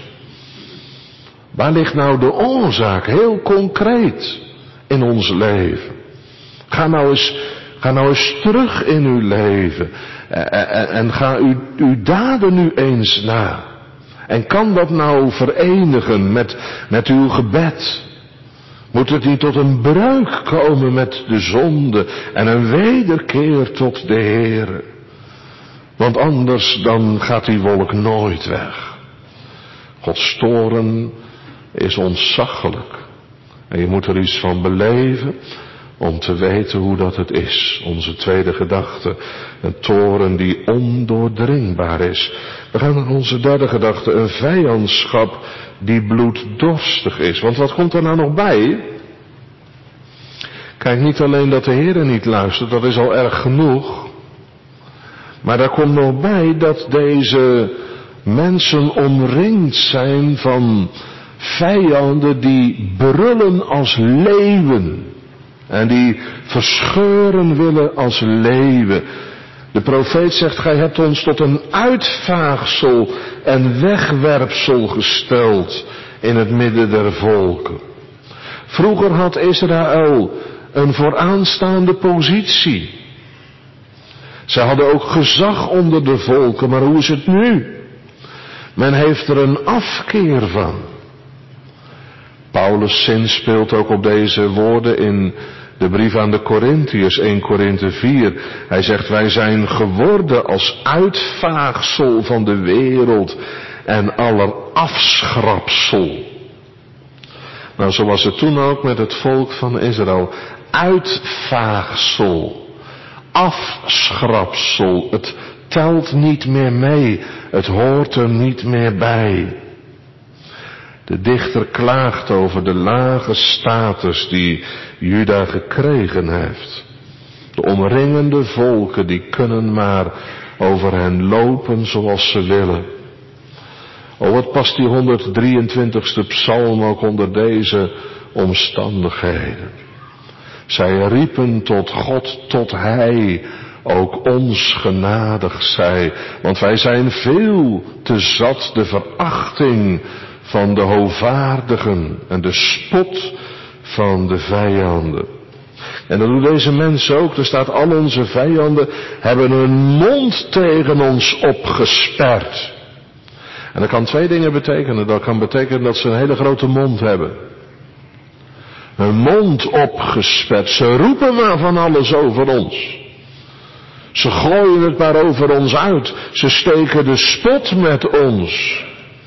Waar ligt nou de oorzaak, heel concreet, in ons leven? Ga nou eens terug in uw leven. En ga uw daden nu eens na. En kan dat nou verenigen met uw gebed? Moet het niet tot een breuk komen met de zonde en een wederkeer tot de Heere? Want anders dan gaat die wolk nooit weg. Gods toorn is ontzaglijk. En je moet er iets van beleven om te weten hoe dat het is. Onze tweede gedachte. Een toorn die ondoordringbaar is. We gaan naar onze derde gedachte. Een vijandschap die bloeddorstig is. Want wat komt er nou nog bij? Kijk, niet alleen dat de Heere niet luistert, dat is al erg genoeg. Maar daar komt nog bij dat deze mensen omringd zijn van vijanden die brullen als leeuwen. En die verscheuren willen als leeuwen. De profeet zegt, gij hebt ons tot een uitvaagsel en wegwerpsel gesteld in het midden der volken. Vroeger had Israël een vooraanstaande positie. Ze hadden ook gezag onder de volken, maar hoe is het nu? Men heeft er een afkeer van. Paulus' zinspeelt ook op deze woorden in de brief aan de Korintiërs, 1 Korinthe 4. Hij zegt, wij zijn geworden als uitvaagsel van de wereld en aller afschrapsel. Nou, zo was het toen ook met het volk van Israël. Uitvaagsel, afschrapsel, het telt niet meer mee, het hoort er niet meer bij. De dichter klaagt over de lage status die Juda gekregen heeft. De omringende volken die kunnen maar over hen lopen zoals ze willen. Wat past die 123ste psalm ook onder deze omstandigheden. Zij riepen tot God, tot Hij, ook ons genadig zij. Want wij zijn veel te zat de verachting van de hoogvaardigen en de spot van de vijanden. En dat doen deze mensen ook. Er staat, al onze vijanden hebben hun mond tegen ons opgesperd. En dat kan twee dingen betekenen. Dat kan betekenen dat ze een hele grote mond hebben. Hun mond opgesperd. Ze roepen maar van alles over ons. Ze gooien het maar over ons uit. Ze steken de spot met ons.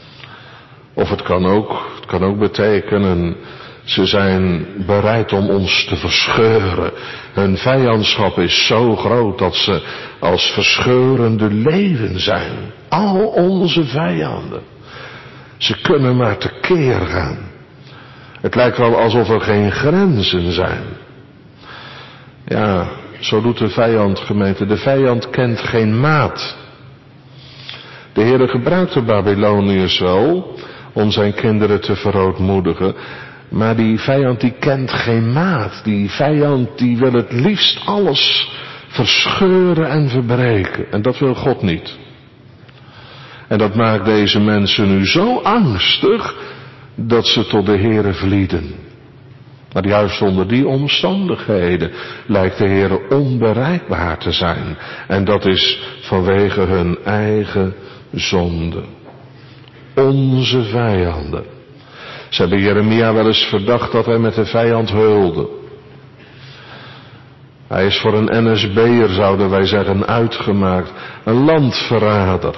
Of het kan ook betekenen, ze zijn bereid om ons te verscheuren. Hun vijandschap is zo groot dat ze als verscheurende leeuwen zijn. Al onze vijanden. Ze kunnen maar tekeer gaan. Het lijkt wel alsof er geen grenzen zijn. Ja, zo doet de vijand, gemeente. De vijand kent geen maat. De Heere gebruikt de Babyloniërs wel om zijn kinderen te verootmoedigen. Maar die vijand die kent geen maat. Die vijand die wil het liefst alles verscheuren en verbreken. En dat wil God niet. En dat maakt deze mensen nu zo angstig dat ze tot de Heere vlieden. Maar juist onder die omstandigheden lijkt de Heere onbereikbaar te zijn. En dat is vanwege hun eigen zonde. Onze vijanden. Ze hebben Jeremia wel eens verdacht dat hij met de vijand heulde. Hij is voor een NSB'er, zouden wij zeggen, uitgemaakt. Een landverrader.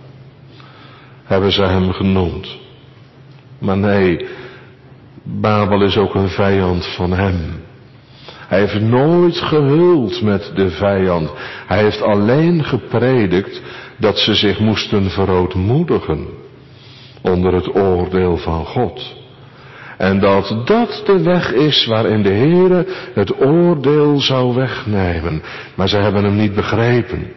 Hebben ze hem genoemd. Maar nee, Babel is ook een vijand van hem. Hij heeft nooit geheuld met de vijand. Hij heeft alleen gepredikt dat ze zich moesten verootmoedigen onder het oordeel van God. En dat dat de weg is waarin de Heere het oordeel zou wegnemen. Maar ze hebben hem niet begrepen.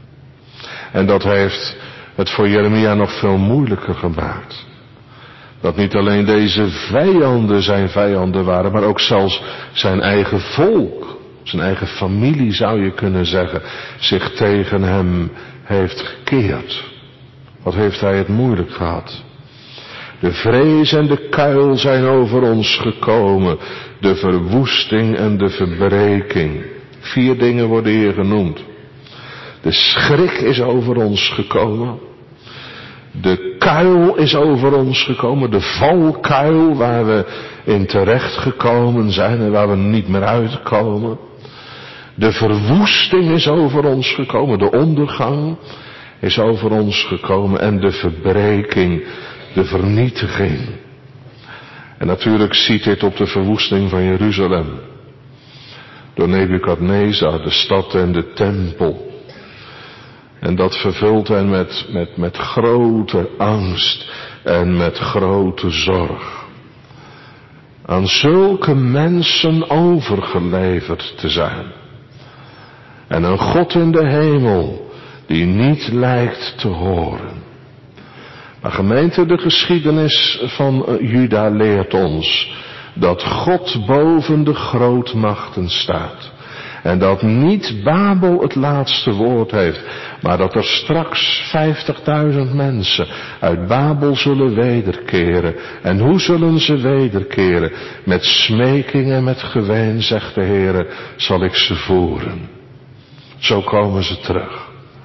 En dat heeft het voor Jeremia nog veel moeilijker gemaakt. Dat niet alleen deze vijanden zijn vijanden waren, maar ook zelfs zijn eigen volk, zijn eigen familie zou je kunnen zeggen, zich tegen hem heeft gekeerd. Wat heeft hij het moeilijk gehad. De vrees en de kuil zijn over ons gekomen, de verwoesting en de verbreking. 4 dingen worden hier genoemd. De schrik is over ons gekomen. De kuil is over ons gekomen, de valkuil waar we in terecht gekomen zijn en waar we niet meer uitkomen. De verwoesting is over ons gekomen, de ondergang is over ons gekomen en de verbreking, de vernietiging. En natuurlijk ziet dit op de verwoesting van Jeruzalem. Door Nebukadnezar, de stad en de tempel. En dat vervult hen met grote angst en met grote zorg. Aan zulke mensen overgeleverd te zijn. En een God in de hemel die niet lijkt te horen. Maar gemeente, de geschiedenis van Juda leert ons dat God boven de grootmachten staat. En dat niet Babel het laatste woord heeft, maar dat er straks 50.000 mensen uit Babel zullen wederkeren. En hoe zullen ze wederkeren? Met smeking en met geween, zegt de Heere, zal ik ze voeren. Zo komen ze terug.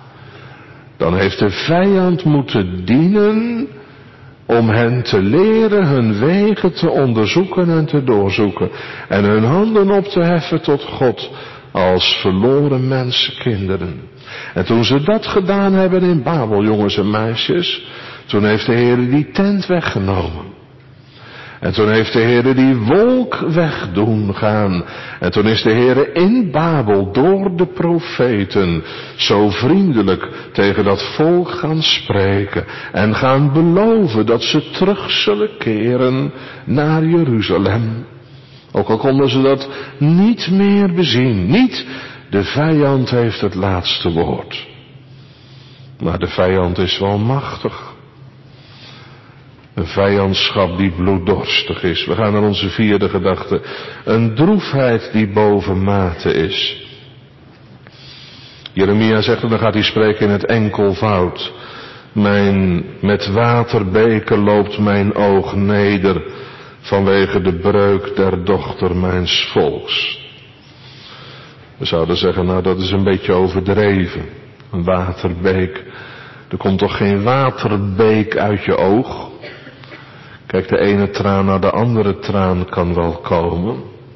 Dan heeft de vijand moeten dienen om hen te leren hun wegen te onderzoeken en te doorzoeken. En hun handen op te heffen tot God als verloren mensenkinderen. En toen ze dat gedaan hebben in Babel, jongens en meisjes, toen heeft de Heer die tent weggenomen. En toen heeft de Heer die wolk wegdoen gaan. En toen is de Heer in Babel door de profeten zo vriendelijk tegen dat volk gaan spreken. En gaan beloven dat ze terug zullen keren naar Jeruzalem. Ook al konden ze dat niet meer bezien. Niet de vijand heeft het laatste woord. Maar de vijand is wel machtig. Een vijandschap die bloeddorstig is. We gaan naar onze 4e gedachte. Een droefheid die boven mate is. Jeremia zegt, en dan gaat hij spreken in het enkelvoud. Met waterbeken loopt mijn oog neder, vanwege de breuk der dochter mijns volks. We zouden zeggen, nou dat is een beetje overdreven. Een waterbeek. Er komt toch geen waterbeek uit je oog? Kijk, de ene traan naar de andere traan kan wel komen.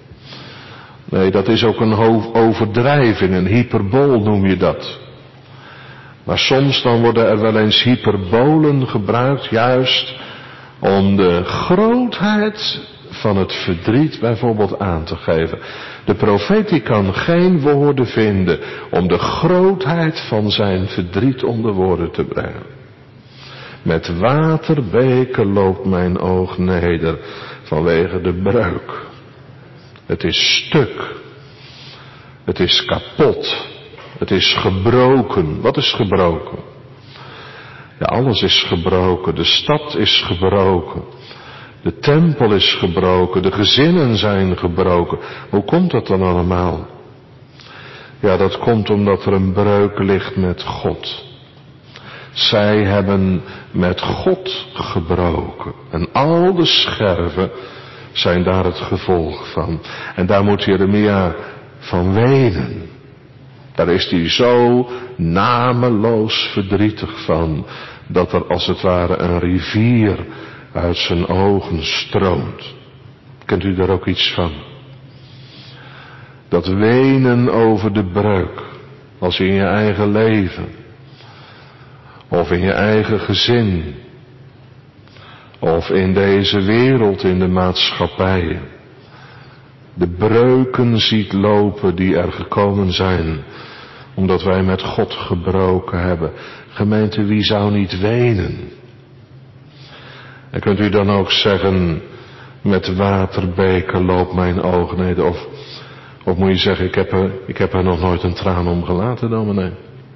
Nee, dat is ook een overdrijving, een hyperbool noem je dat. Maar soms dan worden er wel eens hyperbolen gebruikt, juist om de grootheid van het verdriet bijvoorbeeld aan te geven. De profeet die kan geen woorden vinden om de grootheid van zijn verdriet onder woorden te brengen. Met waterbeken loopt mijn oog neder vanwege de breuk. Het is stuk. Het is kapot. Het is gebroken. Wat is gebroken? Ja, alles is gebroken. De stad is gebroken. De tempel is gebroken. De gezinnen zijn gebroken. Hoe komt dat dan allemaal? Ja, dat komt omdat er een breuk ligt met God. Zij hebben met God gebroken. En al de scherven zijn daar het gevolg van. En daar moet Jeremia van wenen. Daar is hij zo nameloos verdrietig van, dat er als het ware een rivier uit zijn ogen stroomt. Kent u daar ook iets van? Dat wenen over de breuk, als in je eigen leven, of in je eigen gezin, of in deze wereld, in de maatschappij, de breuken ziet lopen die er gekomen zijn, omdat wij met God gebroken hebben. Gemeente, wie zou niet wenen? En kunt u dan ook zeggen, met waterbeken loopt mijn oog neder, of moet je zeggen, ik heb er nog nooit een traan om gelaten, dominee.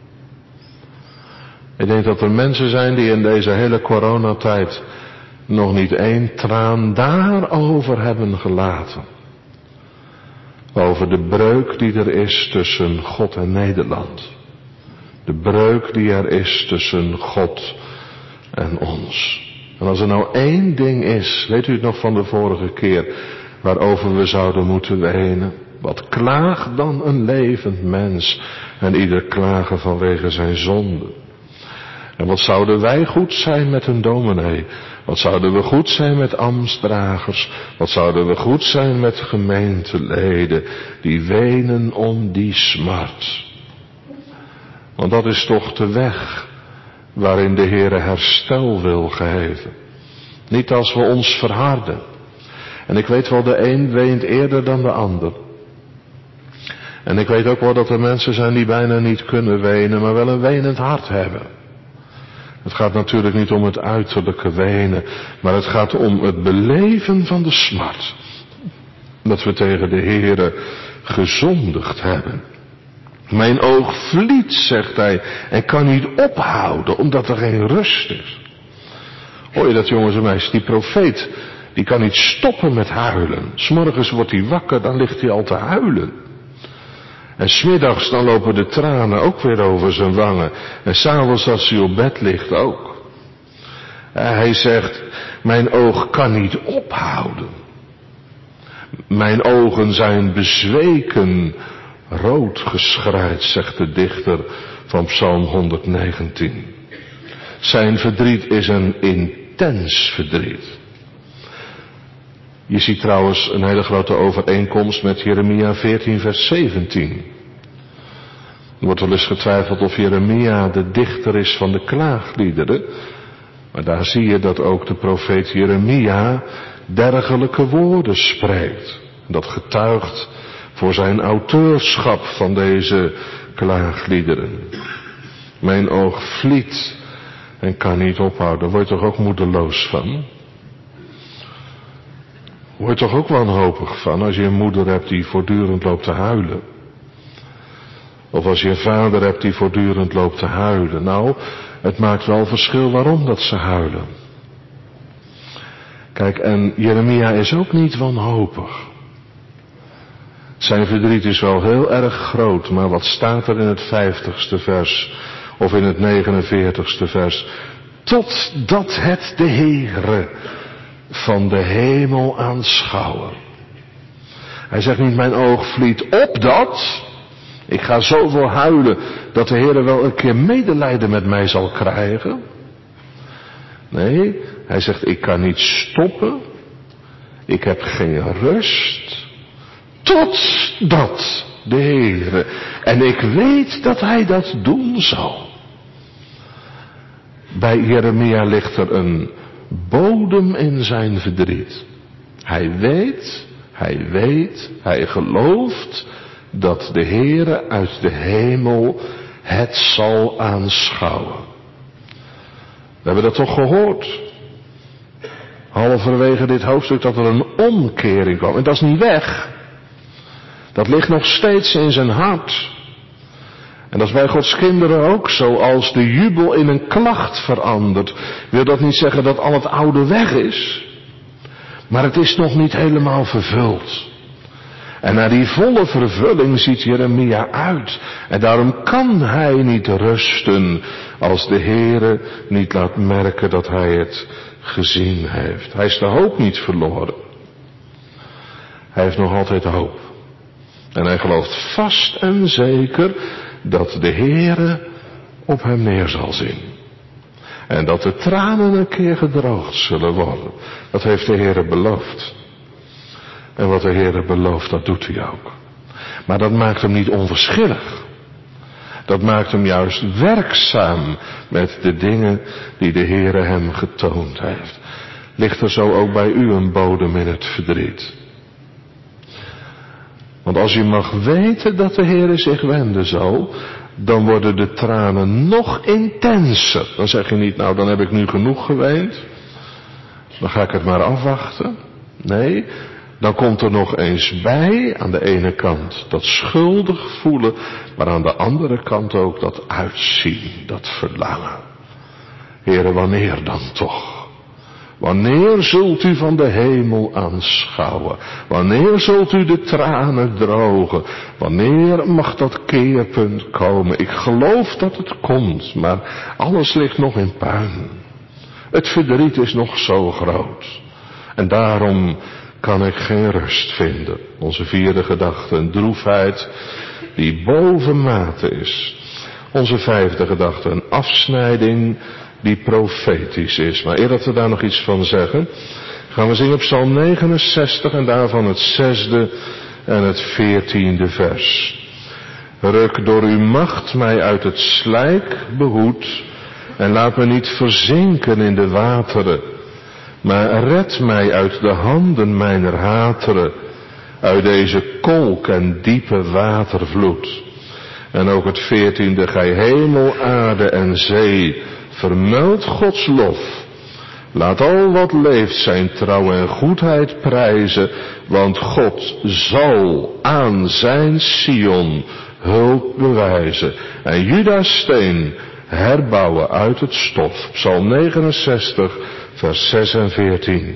Ik denk dat er mensen zijn die in deze hele coronatijd nog niet één traan daarover hebben gelaten. Over de breuk die er is tussen God en Nederland. De breuk die er is tussen God en ons. En als er nou één ding is, weet u het nog van de vorige keer, waarover we zouden moeten wenen. Wat klaagt dan een levend mens en ieder klagen vanwege zijn zonde. En wat zouden wij goed zijn met een dominee? Wat zouden we goed zijn met ambtsdragers? Wat zouden we goed zijn met gemeenteleden die wenen om die smart? Want dat is toch de weg waarin de Heere herstel wil geven. Niet als we ons verharden. En ik weet wel, de een weent eerder dan de ander. En ik weet ook wel dat er mensen zijn die bijna niet kunnen wenen, maar wel een wenend hart hebben. Het gaat natuurlijk niet om het uiterlijke wenen, maar het gaat om het beleven van de smart. Dat we tegen de Heere gezondigd hebben. Mijn oog vliet, zegt hij, en kan niet ophouden, omdat er geen rust is. Hoor je dat, jongens en meisjes? Die profeet, die kan niet stoppen met huilen. 's Morgens wordt hij wakker, dan ligt hij al te huilen. En 's middags dan lopen de tranen ook weer over zijn wangen. En 's avonds als hij op bed ligt ook. Hij zegt, mijn oog kan niet ophouden. Mijn ogen zijn bezweken, rood geschreid, zegt de dichter van Psalm 119. Zijn verdriet is een intens verdriet. Je ziet trouwens een hele grote overeenkomst met Jeremia 14 vers 17. Er wordt wel eens getwijfeld of Jeremia de dichter is van de klaagliederen. Maar daar zie je dat ook de profeet Jeremia dergelijke woorden spreekt. Dat getuigt voor zijn auteurschap van deze klaagliederen. Mijn oog vliet en kan niet ophouden. Daar word je toch ook moedeloos van? Word je toch ook wanhopig van als je een moeder hebt die voortdurend loopt te huilen? Of als je een vader hebt die voortdurend loopt te huilen. Nou, het maakt wel verschil waarom dat ze huilen. Kijk, en Jeremia is ook niet wanhopig. Zijn verdriet is wel heel erg groot, maar wat staat er in het 50ste vers of in het 49ste vers? Totdat het de Heere van de hemel aanschouwen. Hij zegt niet, mijn oog vliet op dat. Ik ga zoveel huilen dat de Heere wel een keer medelijden met mij zal krijgen. Nee, hij zegt, ik kan niet stoppen. Ik heb geen rust. Totdat de Heere. En ik weet dat hij dat doen zal. Bij Jeremia ligt er een bodem in zijn verdriet. Hij weet, hij gelooft dat de Heere uit de hemel het zal aanschouwen. We hebben dat toch gehoord. Halverwege dit hoofdstuk dat er een omkering kwam. En dat is niet weg. Dat ligt nog steeds in zijn hart. En dat is bij Gods kinderen ook zo. Als de jubel in een klacht verandert, wil dat niet zeggen dat al het oude weg is. Maar het is nog niet helemaal vervuld. En naar die volle vervulling ziet Jeremia uit. En daarom kan hij niet rusten als de Heere niet laat merken dat hij het gezien heeft. Hij is de hoop niet verloren. Hij heeft nog altijd hoop. En hij gelooft vast en zeker dat de Heere op hem neer zal zien. En dat de tranen een keer gedroogd zullen worden. Dat heeft de Heere beloofd. En wat de Heere belooft, dat doet hij ook. Maar dat maakt hem niet onverschillig. Dat maakt hem juist werkzaam met de dingen die de Heere hem getoond heeft. Ligt er zo ook bij u een bodem in het verdriet? Want als u mag weten dat de Heere zich wenden zal, dan worden de tranen nog intenser. Dan zeg je niet, nou dan heb ik nu genoeg geweend. Dan ga ik het maar afwachten. Nee, dan komt er nog eens bij, aan de ene kant dat schuldig voelen, maar aan de andere kant ook dat uitzien, dat verlangen. Heere, wanneer dan toch? Wanneer zult u van de hemel aanschouwen? Wanneer zult u de tranen drogen? Wanneer mag dat keerpunt komen? Ik geloof dat het komt, maar alles ligt nog in puin. Het verdriet is nog zo groot. En daarom kan ik geen rust vinden. Onze vierde gedachte, een droefheid die bovenmate is. Onze vijfde gedachte, een afsnijding die profetisch is. Maar eer dat we daar nog iets van zeggen, gaan we zingen op Psalm 69 en daarvan het 6e en het 14e vers. Ruk door uw macht mij uit het slijk behoed en laat me niet verzinken in de wateren. Maar red mij uit de handen mijner hateren, uit deze kolk en diepe watervloed. En ook het 14e, gij hemel, aarde en zee, vermeld Gods lof. Laat al wat leeft zijn trouw en goedheid prijzen, want God zal aan zijn Sion hulp bewijzen. En Juda's steen herbouwen uit het stof. Psalm 69, vers 6 en 14.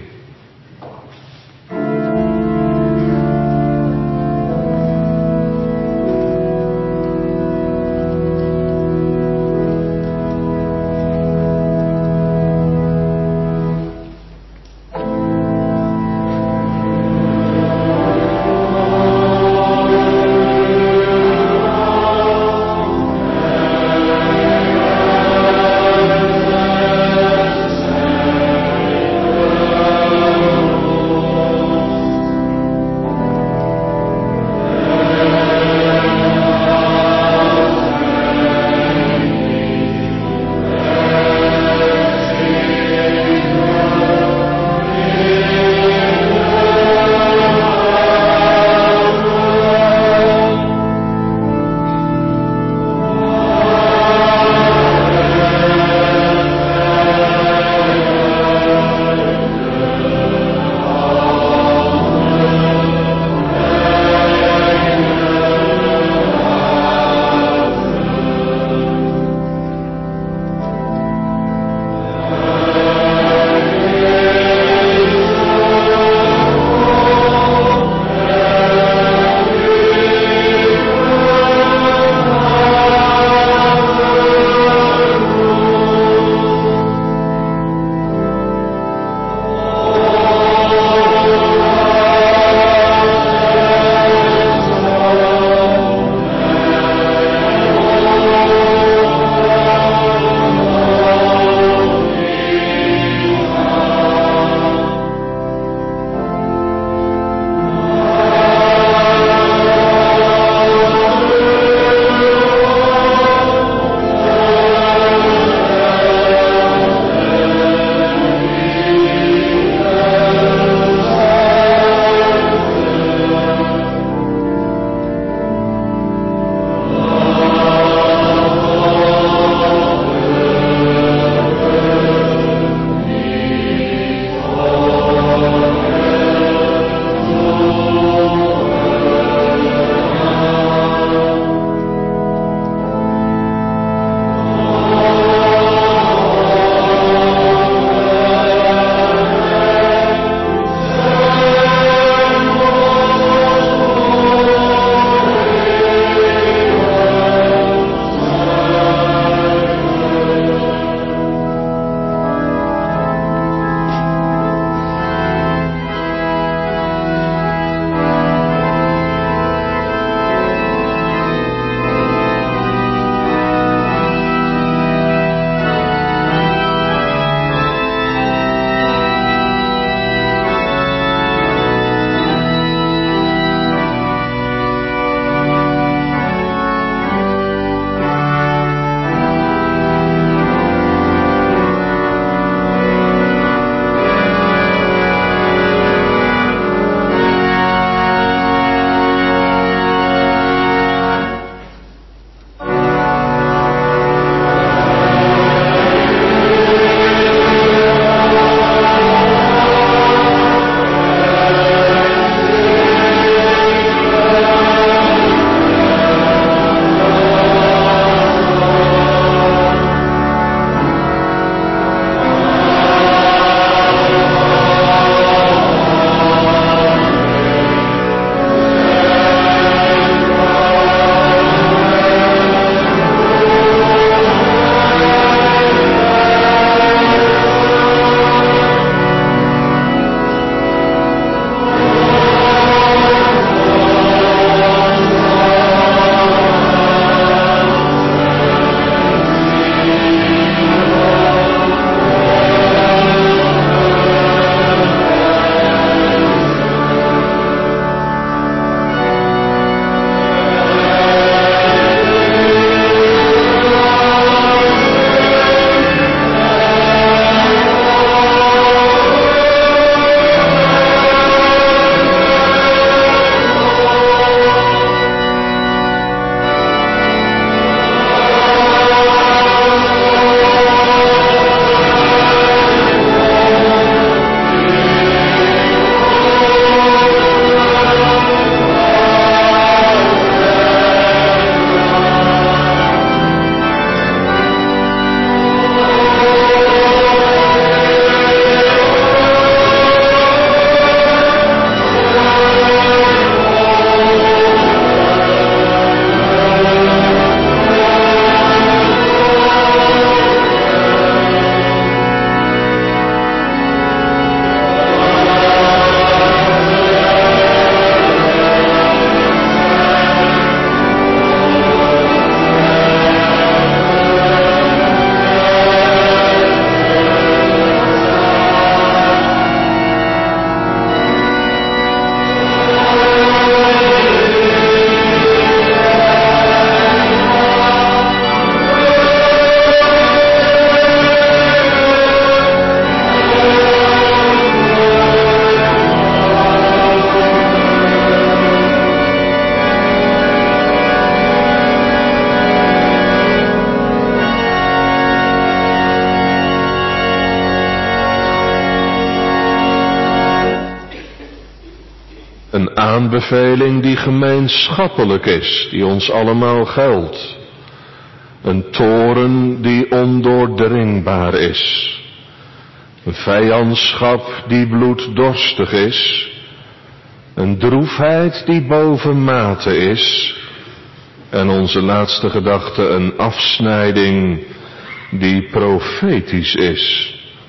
Een aanbeveling die gemeenschappelijk is, die ons allemaal geldt. Een toren die ondoordringbaar is. Een vijandschap die bloeddorstig is. Een droefheid die boven mate is. En onze laatste gedachte, een afsnijding die profetisch is.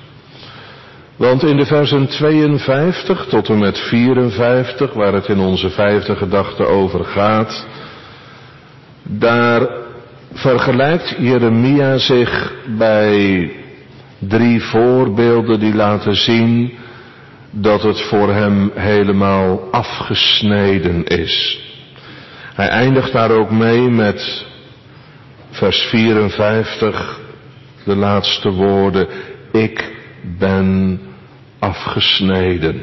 Want in de versen 52 tot en met 54, waar het in onze vijfde gedachte over gaat, daar vergelijkt Jeremia zich bij 3 voorbeelden die laten zien dat het voor hem helemaal afgesneden is. Hij eindigt daar ook mee met vers 54, de laatste woorden, ik ben afgesneden.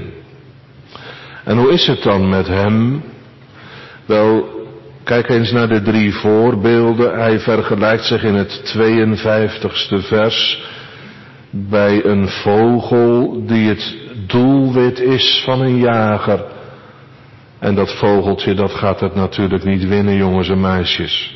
En hoe is het dan met hem? Wel, kijk eens naar de 3 voorbeelden. Hij vergelijkt zich in het 52ste vers bij een vogel die het doelwit is van een jager. En dat vogeltje, dat gaat het natuurlijk niet winnen, jongens en meisjes.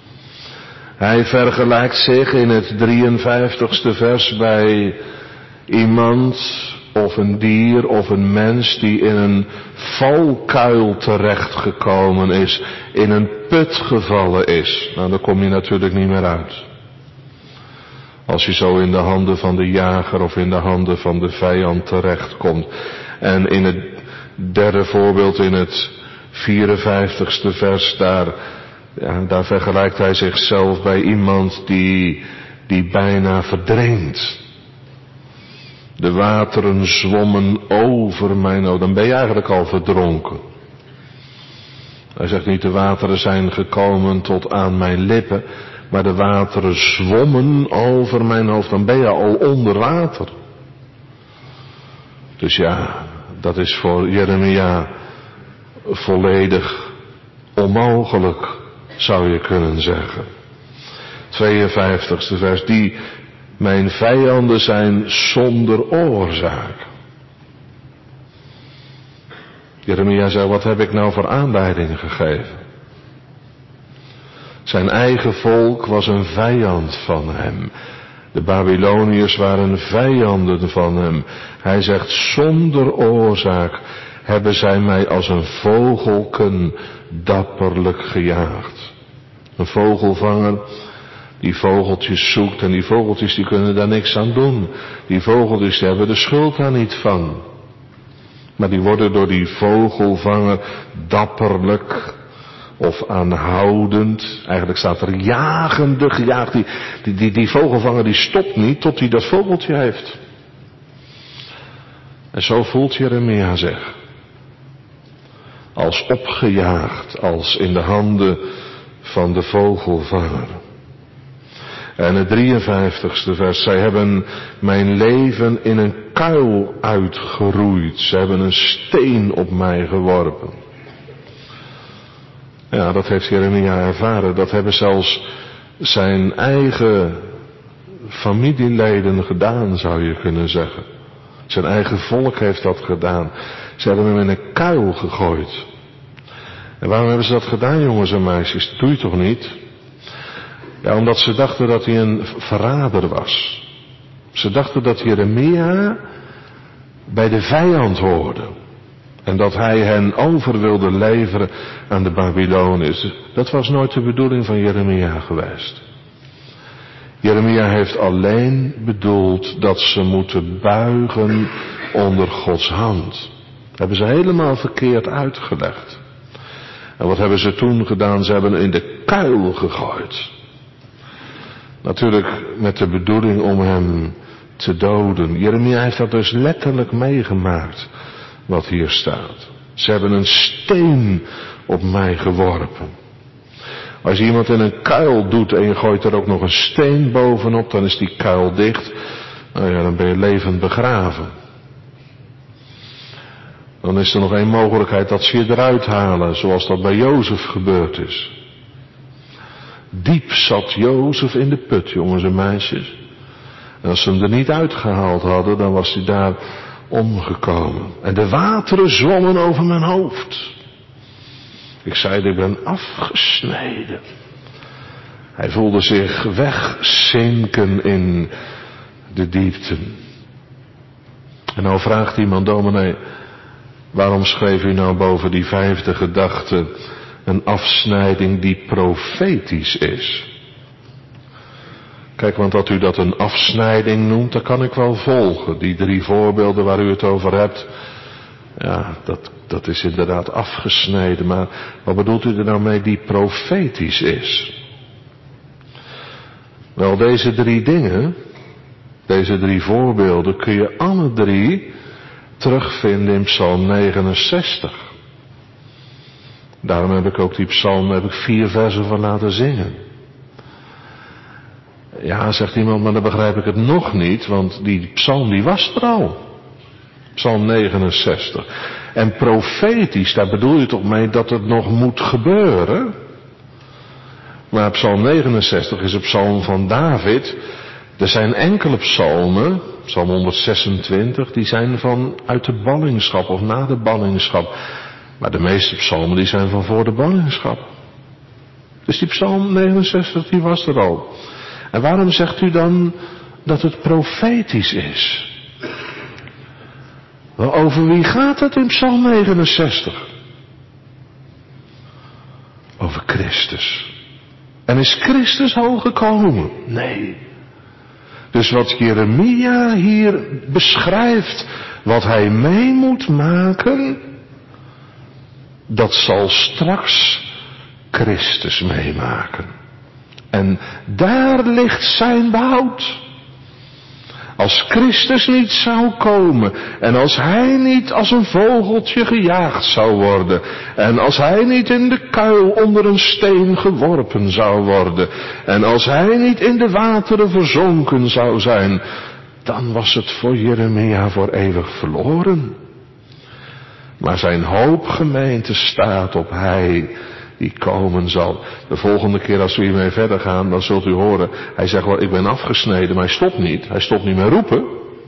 Hij vergelijkt zich in het 53ste vers bij iemand of een dier of een mens die in een valkuil terechtgekomen is, in een put gevallen is. Nou, daar kom je natuurlijk niet meer uit. Als je zo in de handen van de jager of in de handen van de vijand terechtkomt. En in het derde voorbeeld, in het 54ste vers, daar vergelijkt hij zichzelf bij iemand die bijna verdrinkt. De wateren zwommen over mij. Nou, dan ben je eigenlijk al verdronken. Hij zegt niet, de wateren zijn gekomen tot aan mijn lippen, maar de wateren zwommen over mijn hoofd. Dan ben je al onder water. Dus ja, dat is voor Jeremia volledig onmogelijk, zou je kunnen zeggen. 52ste vers, die mijn vijanden zijn zonder oorzaak. Jeremia zei, wat heb ik nou voor aanleiding gegeven? Zijn eigen volk was een vijand van hem. De Babyloniërs waren vijanden van hem. Hij zegt, zonder oorzaak hebben zij mij als een vogelken dapperlijk gejaagd. Een vogelvanger die vogeltjes zoekt en die vogeltjes die kunnen daar niks aan doen. Die vogeltjes die hebben de schuld daar niet van. Maar die worden door die vogelvanger dapperlijk of aanhoudend, eigenlijk staat er jagende gejaagd. Die vogelvanger die stopt niet tot hij dat vogeltje heeft. En zo voelt Jeremia zich. Als opgejaagd, als in de handen van de vogelvanger. En het 53ste vers, zij hebben mijn leven in een kuil uitgeroeid. Ze hebben een steen op mij geworpen. Ja, dat heeft Jeremia ervaren. Dat hebben zelfs zijn eigen familieleden gedaan, zou je kunnen zeggen. Zijn eigen volk heeft dat gedaan. Ze hebben hem in een kuil gegooid. En waarom hebben ze dat gedaan, jongens en meisjes? Dat doe je toch niet? Ja, omdat ze dachten dat hij een verrader was. Ze dachten dat Jeremia bij de vijand hoorde. En dat hij hen over wilde leveren aan de Babyloniërs. Dat was nooit de bedoeling van Jeremia geweest. Jeremia heeft alleen bedoeld dat ze moeten buigen onder Gods hand. Dat hebben ze helemaal verkeerd uitgelegd. En wat hebben ze toen gedaan? Ze hebben in de kuil gegooid. Natuurlijk met de bedoeling om hem te doden. Jeremia heeft dat dus letterlijk meegemaakt, wat hier staat. Ze hebben een steen op mij geworpen. Als je iemand in een kuil doet en je gooit er ook nog een steen bovenop, dan is die kuil dicht. Nou ja, dan ben je levend begraven. Dan is er nog één mogelijkheid dat ze je eruit halen, zoals dat bij Jozef gebeurd is. Diep zat Jozef in de put, jongens en meisjes. En als ze hem er niet uitgehaald hadden, dan was hij daar omgekomen. En de wateren zwommen over mijn hoofd. Ik zei, ik ben afgesneden. Hij voelde zich wegzinken in de diepten. En nou vraagt iemand, dominee, waarom schreef u nou boven die 5e gedachte een afsnijding die profetisch is? Kijk, want dat u dat een afsnijding noemt, dat kan ik wel volgen. Die 3 voorbeelden waar u het over hebt, ja, dat is inderdaad afgesneden. Maar wat bedoelt u er nou mee die profetisch is? Wel, deze 3 dingen, deze 3 voorbeelden kun je alle 3 terugvinden in Psalm 69. Daarom heb ik ook die psalm 4 versen van laten zingen. Ja, zegt iemand, maar dan begrijp ik het nog niet, want die psalm die was er al. Psalm 69. En profetisch, daar bedoel je toch mee dat het nog moet gebeuren? Maar Psalm 69 is een psalm van David. Er zijn enkele psalmen, Psalm 126, die zijn van uit de ballingschap of na de ballingschap. Maar de meeste psalmen die zijn van voor de ballingschap. Dus die psalm 69 die was er al. En waarom zegt u dan dat het profetisch is? Wel, over wie gaat het in Psalm 69? Over Christus. En is Christus al gekomen? Nee. Dus wat Jeremia hier beschrijft, wat hij mee moet maken, dat zal straks Christus meemaken. En daar ligt zijn behoud. Als Christus niet zou komen en als hij niet als een vogeltje gejaagd zou worden en als hij niet in de kuil onder een steen geworpen zou worden en als hij niet in de wateren verzonken zou zijn, dan was het voor Jeremia voor eeuwig verloren. Maar zijn hoop, gemeente, staat op hij die komen zal. De volgende keer als we hiermee verder gaan, dan zult u horen, hij zegt wel, ik ben afgesneden, maar hij stopt niet. Hij stopt niet meer roepen.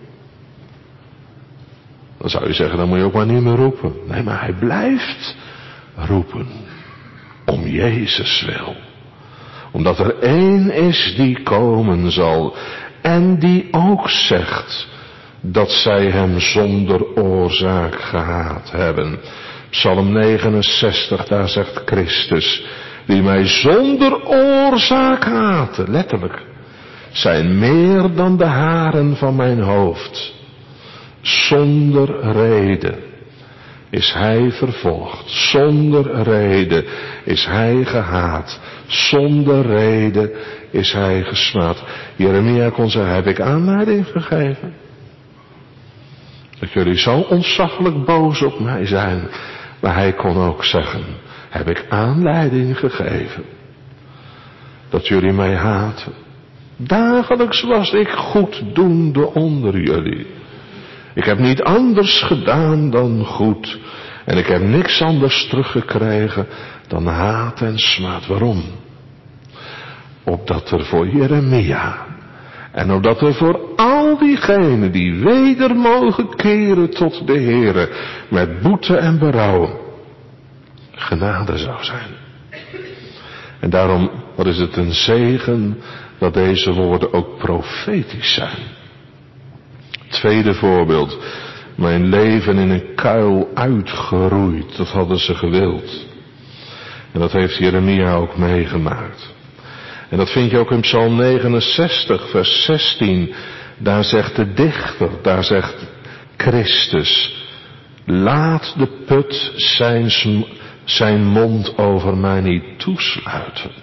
Dan zou je zeggen, dan moet je ook maar niet meer roepen. Nee, maar hij blijft roepen. Om Jezus wil. Omdat er één is die komen zal. En die ook zegt dat zij hem zonder oorzaak gehaat hebben. Psalm 69, daar zegt Christus, die mij zonder oorzaak haten, letterlijk, zijn meer dan de haren van mijn hoofd. Zonder reden is hij vervolgd, zonder reden is hij gehaat, zonder reden is hij gesmaad. Jeremia kon zeggen, heb ik aanleiding gegeven? Dat jullie zo ontzaglijk boos op mij zijn. Maar hij kon ook zeggen, heb ik aanleiding gegeven dat jullie mij haten. Dagelijks was ik goeddoende onder jullie. Ik heb niet anders gedaan dan goed. En ik heb niks anders teruggekregen dan haat en smaad. Waarom? Opdat er voor Jeremia en opdat er voor al diegenen die weder mogen keren tot de Heere met boete en berouw genade zou zijn. En daarom, wat is het een zegen dat deze woorden ook profetisch zijn. Tweede voorbeeld. Mijn leven in een kuil uitgeroeid. Dat hadden ze gewild. En dat heeft Jeremia ook meegemaakt. En dat vind je ook in Psalm 69 vers 16. Daar zegt de dichter, daar zegt Christus. Laat de put zijn mond over mij niet toesluiten.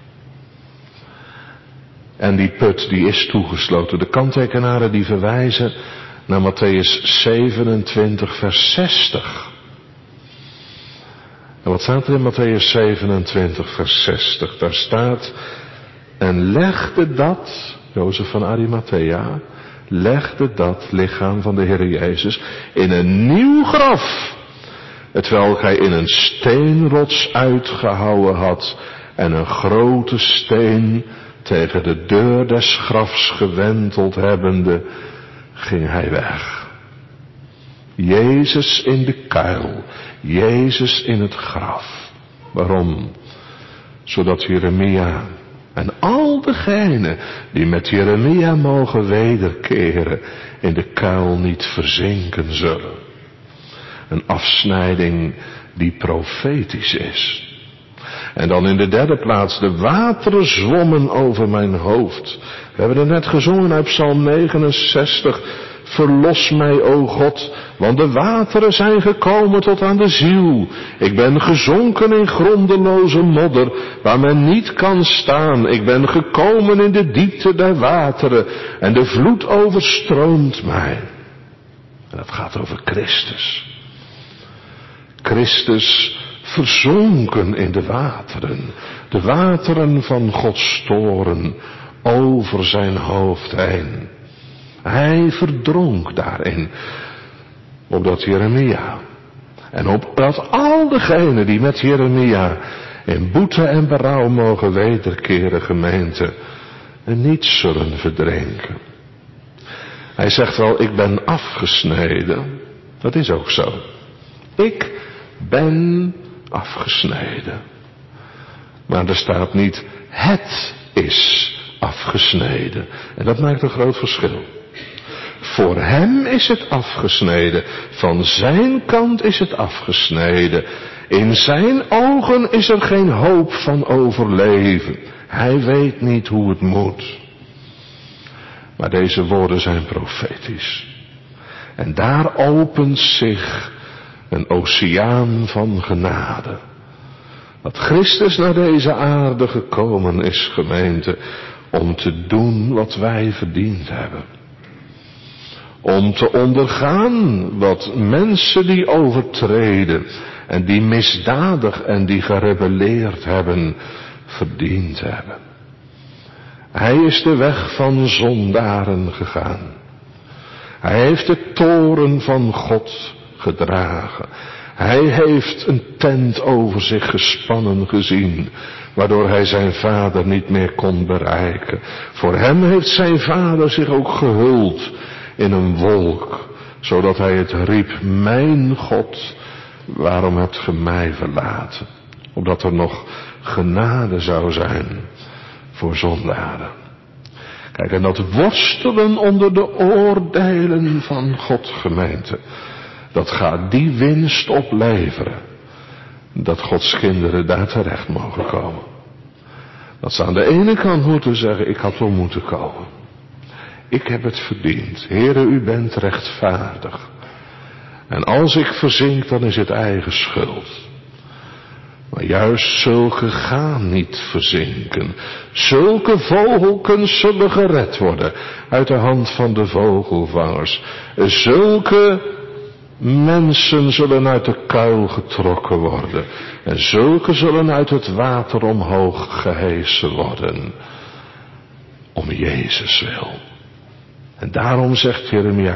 En die put die is toegesloten. De kanttekenaren die verwijzen naar Mattheüs 27 vers 60. En wat staat er in Mattheüs 27 vers 60? Daar staat, en legde dat, Jozef van Arimathea, legde dat lichaam van de Heer Jezus in een nieuw graf, hetwelk hij in een steenrots uitgehouwen had en een grote steen tegen de deur des grafs gewenteld hebbende, ging hij weg. Jezus in de kuil. Jezus in het graf. Waarom? Zodat Jeremia en al degenen die met Jeremia mogen wederkeren in de kuil niet verzinken zullen. Een afsnijding die profetisch is. En dan in de derde plaats, de wateren zwommen over mijn hoofd. We hebben er net gezongen uit Psalm 69. Verlos mij, o God, want de wateren zijn gekomen tot aan de ziel. Ik ben gezonken in grondeloze modder, waar men niet kan staan. Ik ben gekomen in de diepte der wateren, en de vloed overstroomt mij. En dat gaat over Christus. Christus verzonken in de wateren van Gods toorn over zijn hoofd heen. Hij verdronk daarin, opdat Jeremia en opdat al degenen die met Jeremia in boete en berouw mogen wederkeren, gemeente, en niet zullen verdrinken. Hij zegt wel, ik ben afgesneden. Dat is ook zo. Ik ben afgesneden. Maar er staat niet, het is afgesneden. En dat maakt een groot verschil. Voor hem is het afgesneden. Van zijn kant is het afgesneden. In zijn ogen is er geen hoop van overleven. Hij weet niet hoe het moet. Maar deze woorden zijn profetisch. En daar opent zich een oceaan van genade. Dat Christus naar deze aarde gekomen is, gemeente, om te doen wat wij verdiend hebben. Om te ondergaan wat mensen die overtreden en die misdadig en die gerebelleerd hebben, verdiend hebben. Hij is de weg van zondaren gegaan. Hij heeft de toorn van God gedragen. Hij heeft een tent over zich gespannen gezien, waardoor hij zijn vader niet meer kon bereiken. Voor hem heeft zijn vader zich ook gehuld in een wolk, zodat hij het riep, mijn God, waarom hebt ge mij verlaten? Opdat er nog genade zou zijn voor zondaren. Kijk, en dat worstelen onder de oordelen van God, gemeente, dat gaat die winst opleveren, dat Gods kinderen daar terecht mogen komen. Dat ze aan de ene kant moeten zeggen, ik had wel moeten komen. Ik heb het verdiend. Heere, u bent rechtvaardig. En als ik verzink, dan is het eigen schuld. Maar juist zulke gaan niet verzinken. Zulke vogelkens zullen gered worden uit de hand van de vogelvangers. Zulke mensen zullen uit de kuil getrokken worden. En zulke zullen uit het water omhoog gehesen worden. Om Jezus wil. En daarom zegt Jeremia,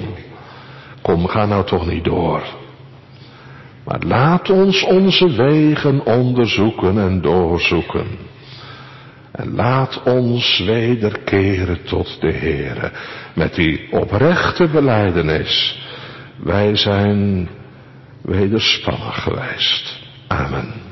kom, ga nou toch niet door. Maar laat ons onze wegen onderzoeken en doorzoeken. En laat ons wederkeren tot de Heere. Met die oprechte belijdenis. Wij zijn wederspannig geweest. Amen.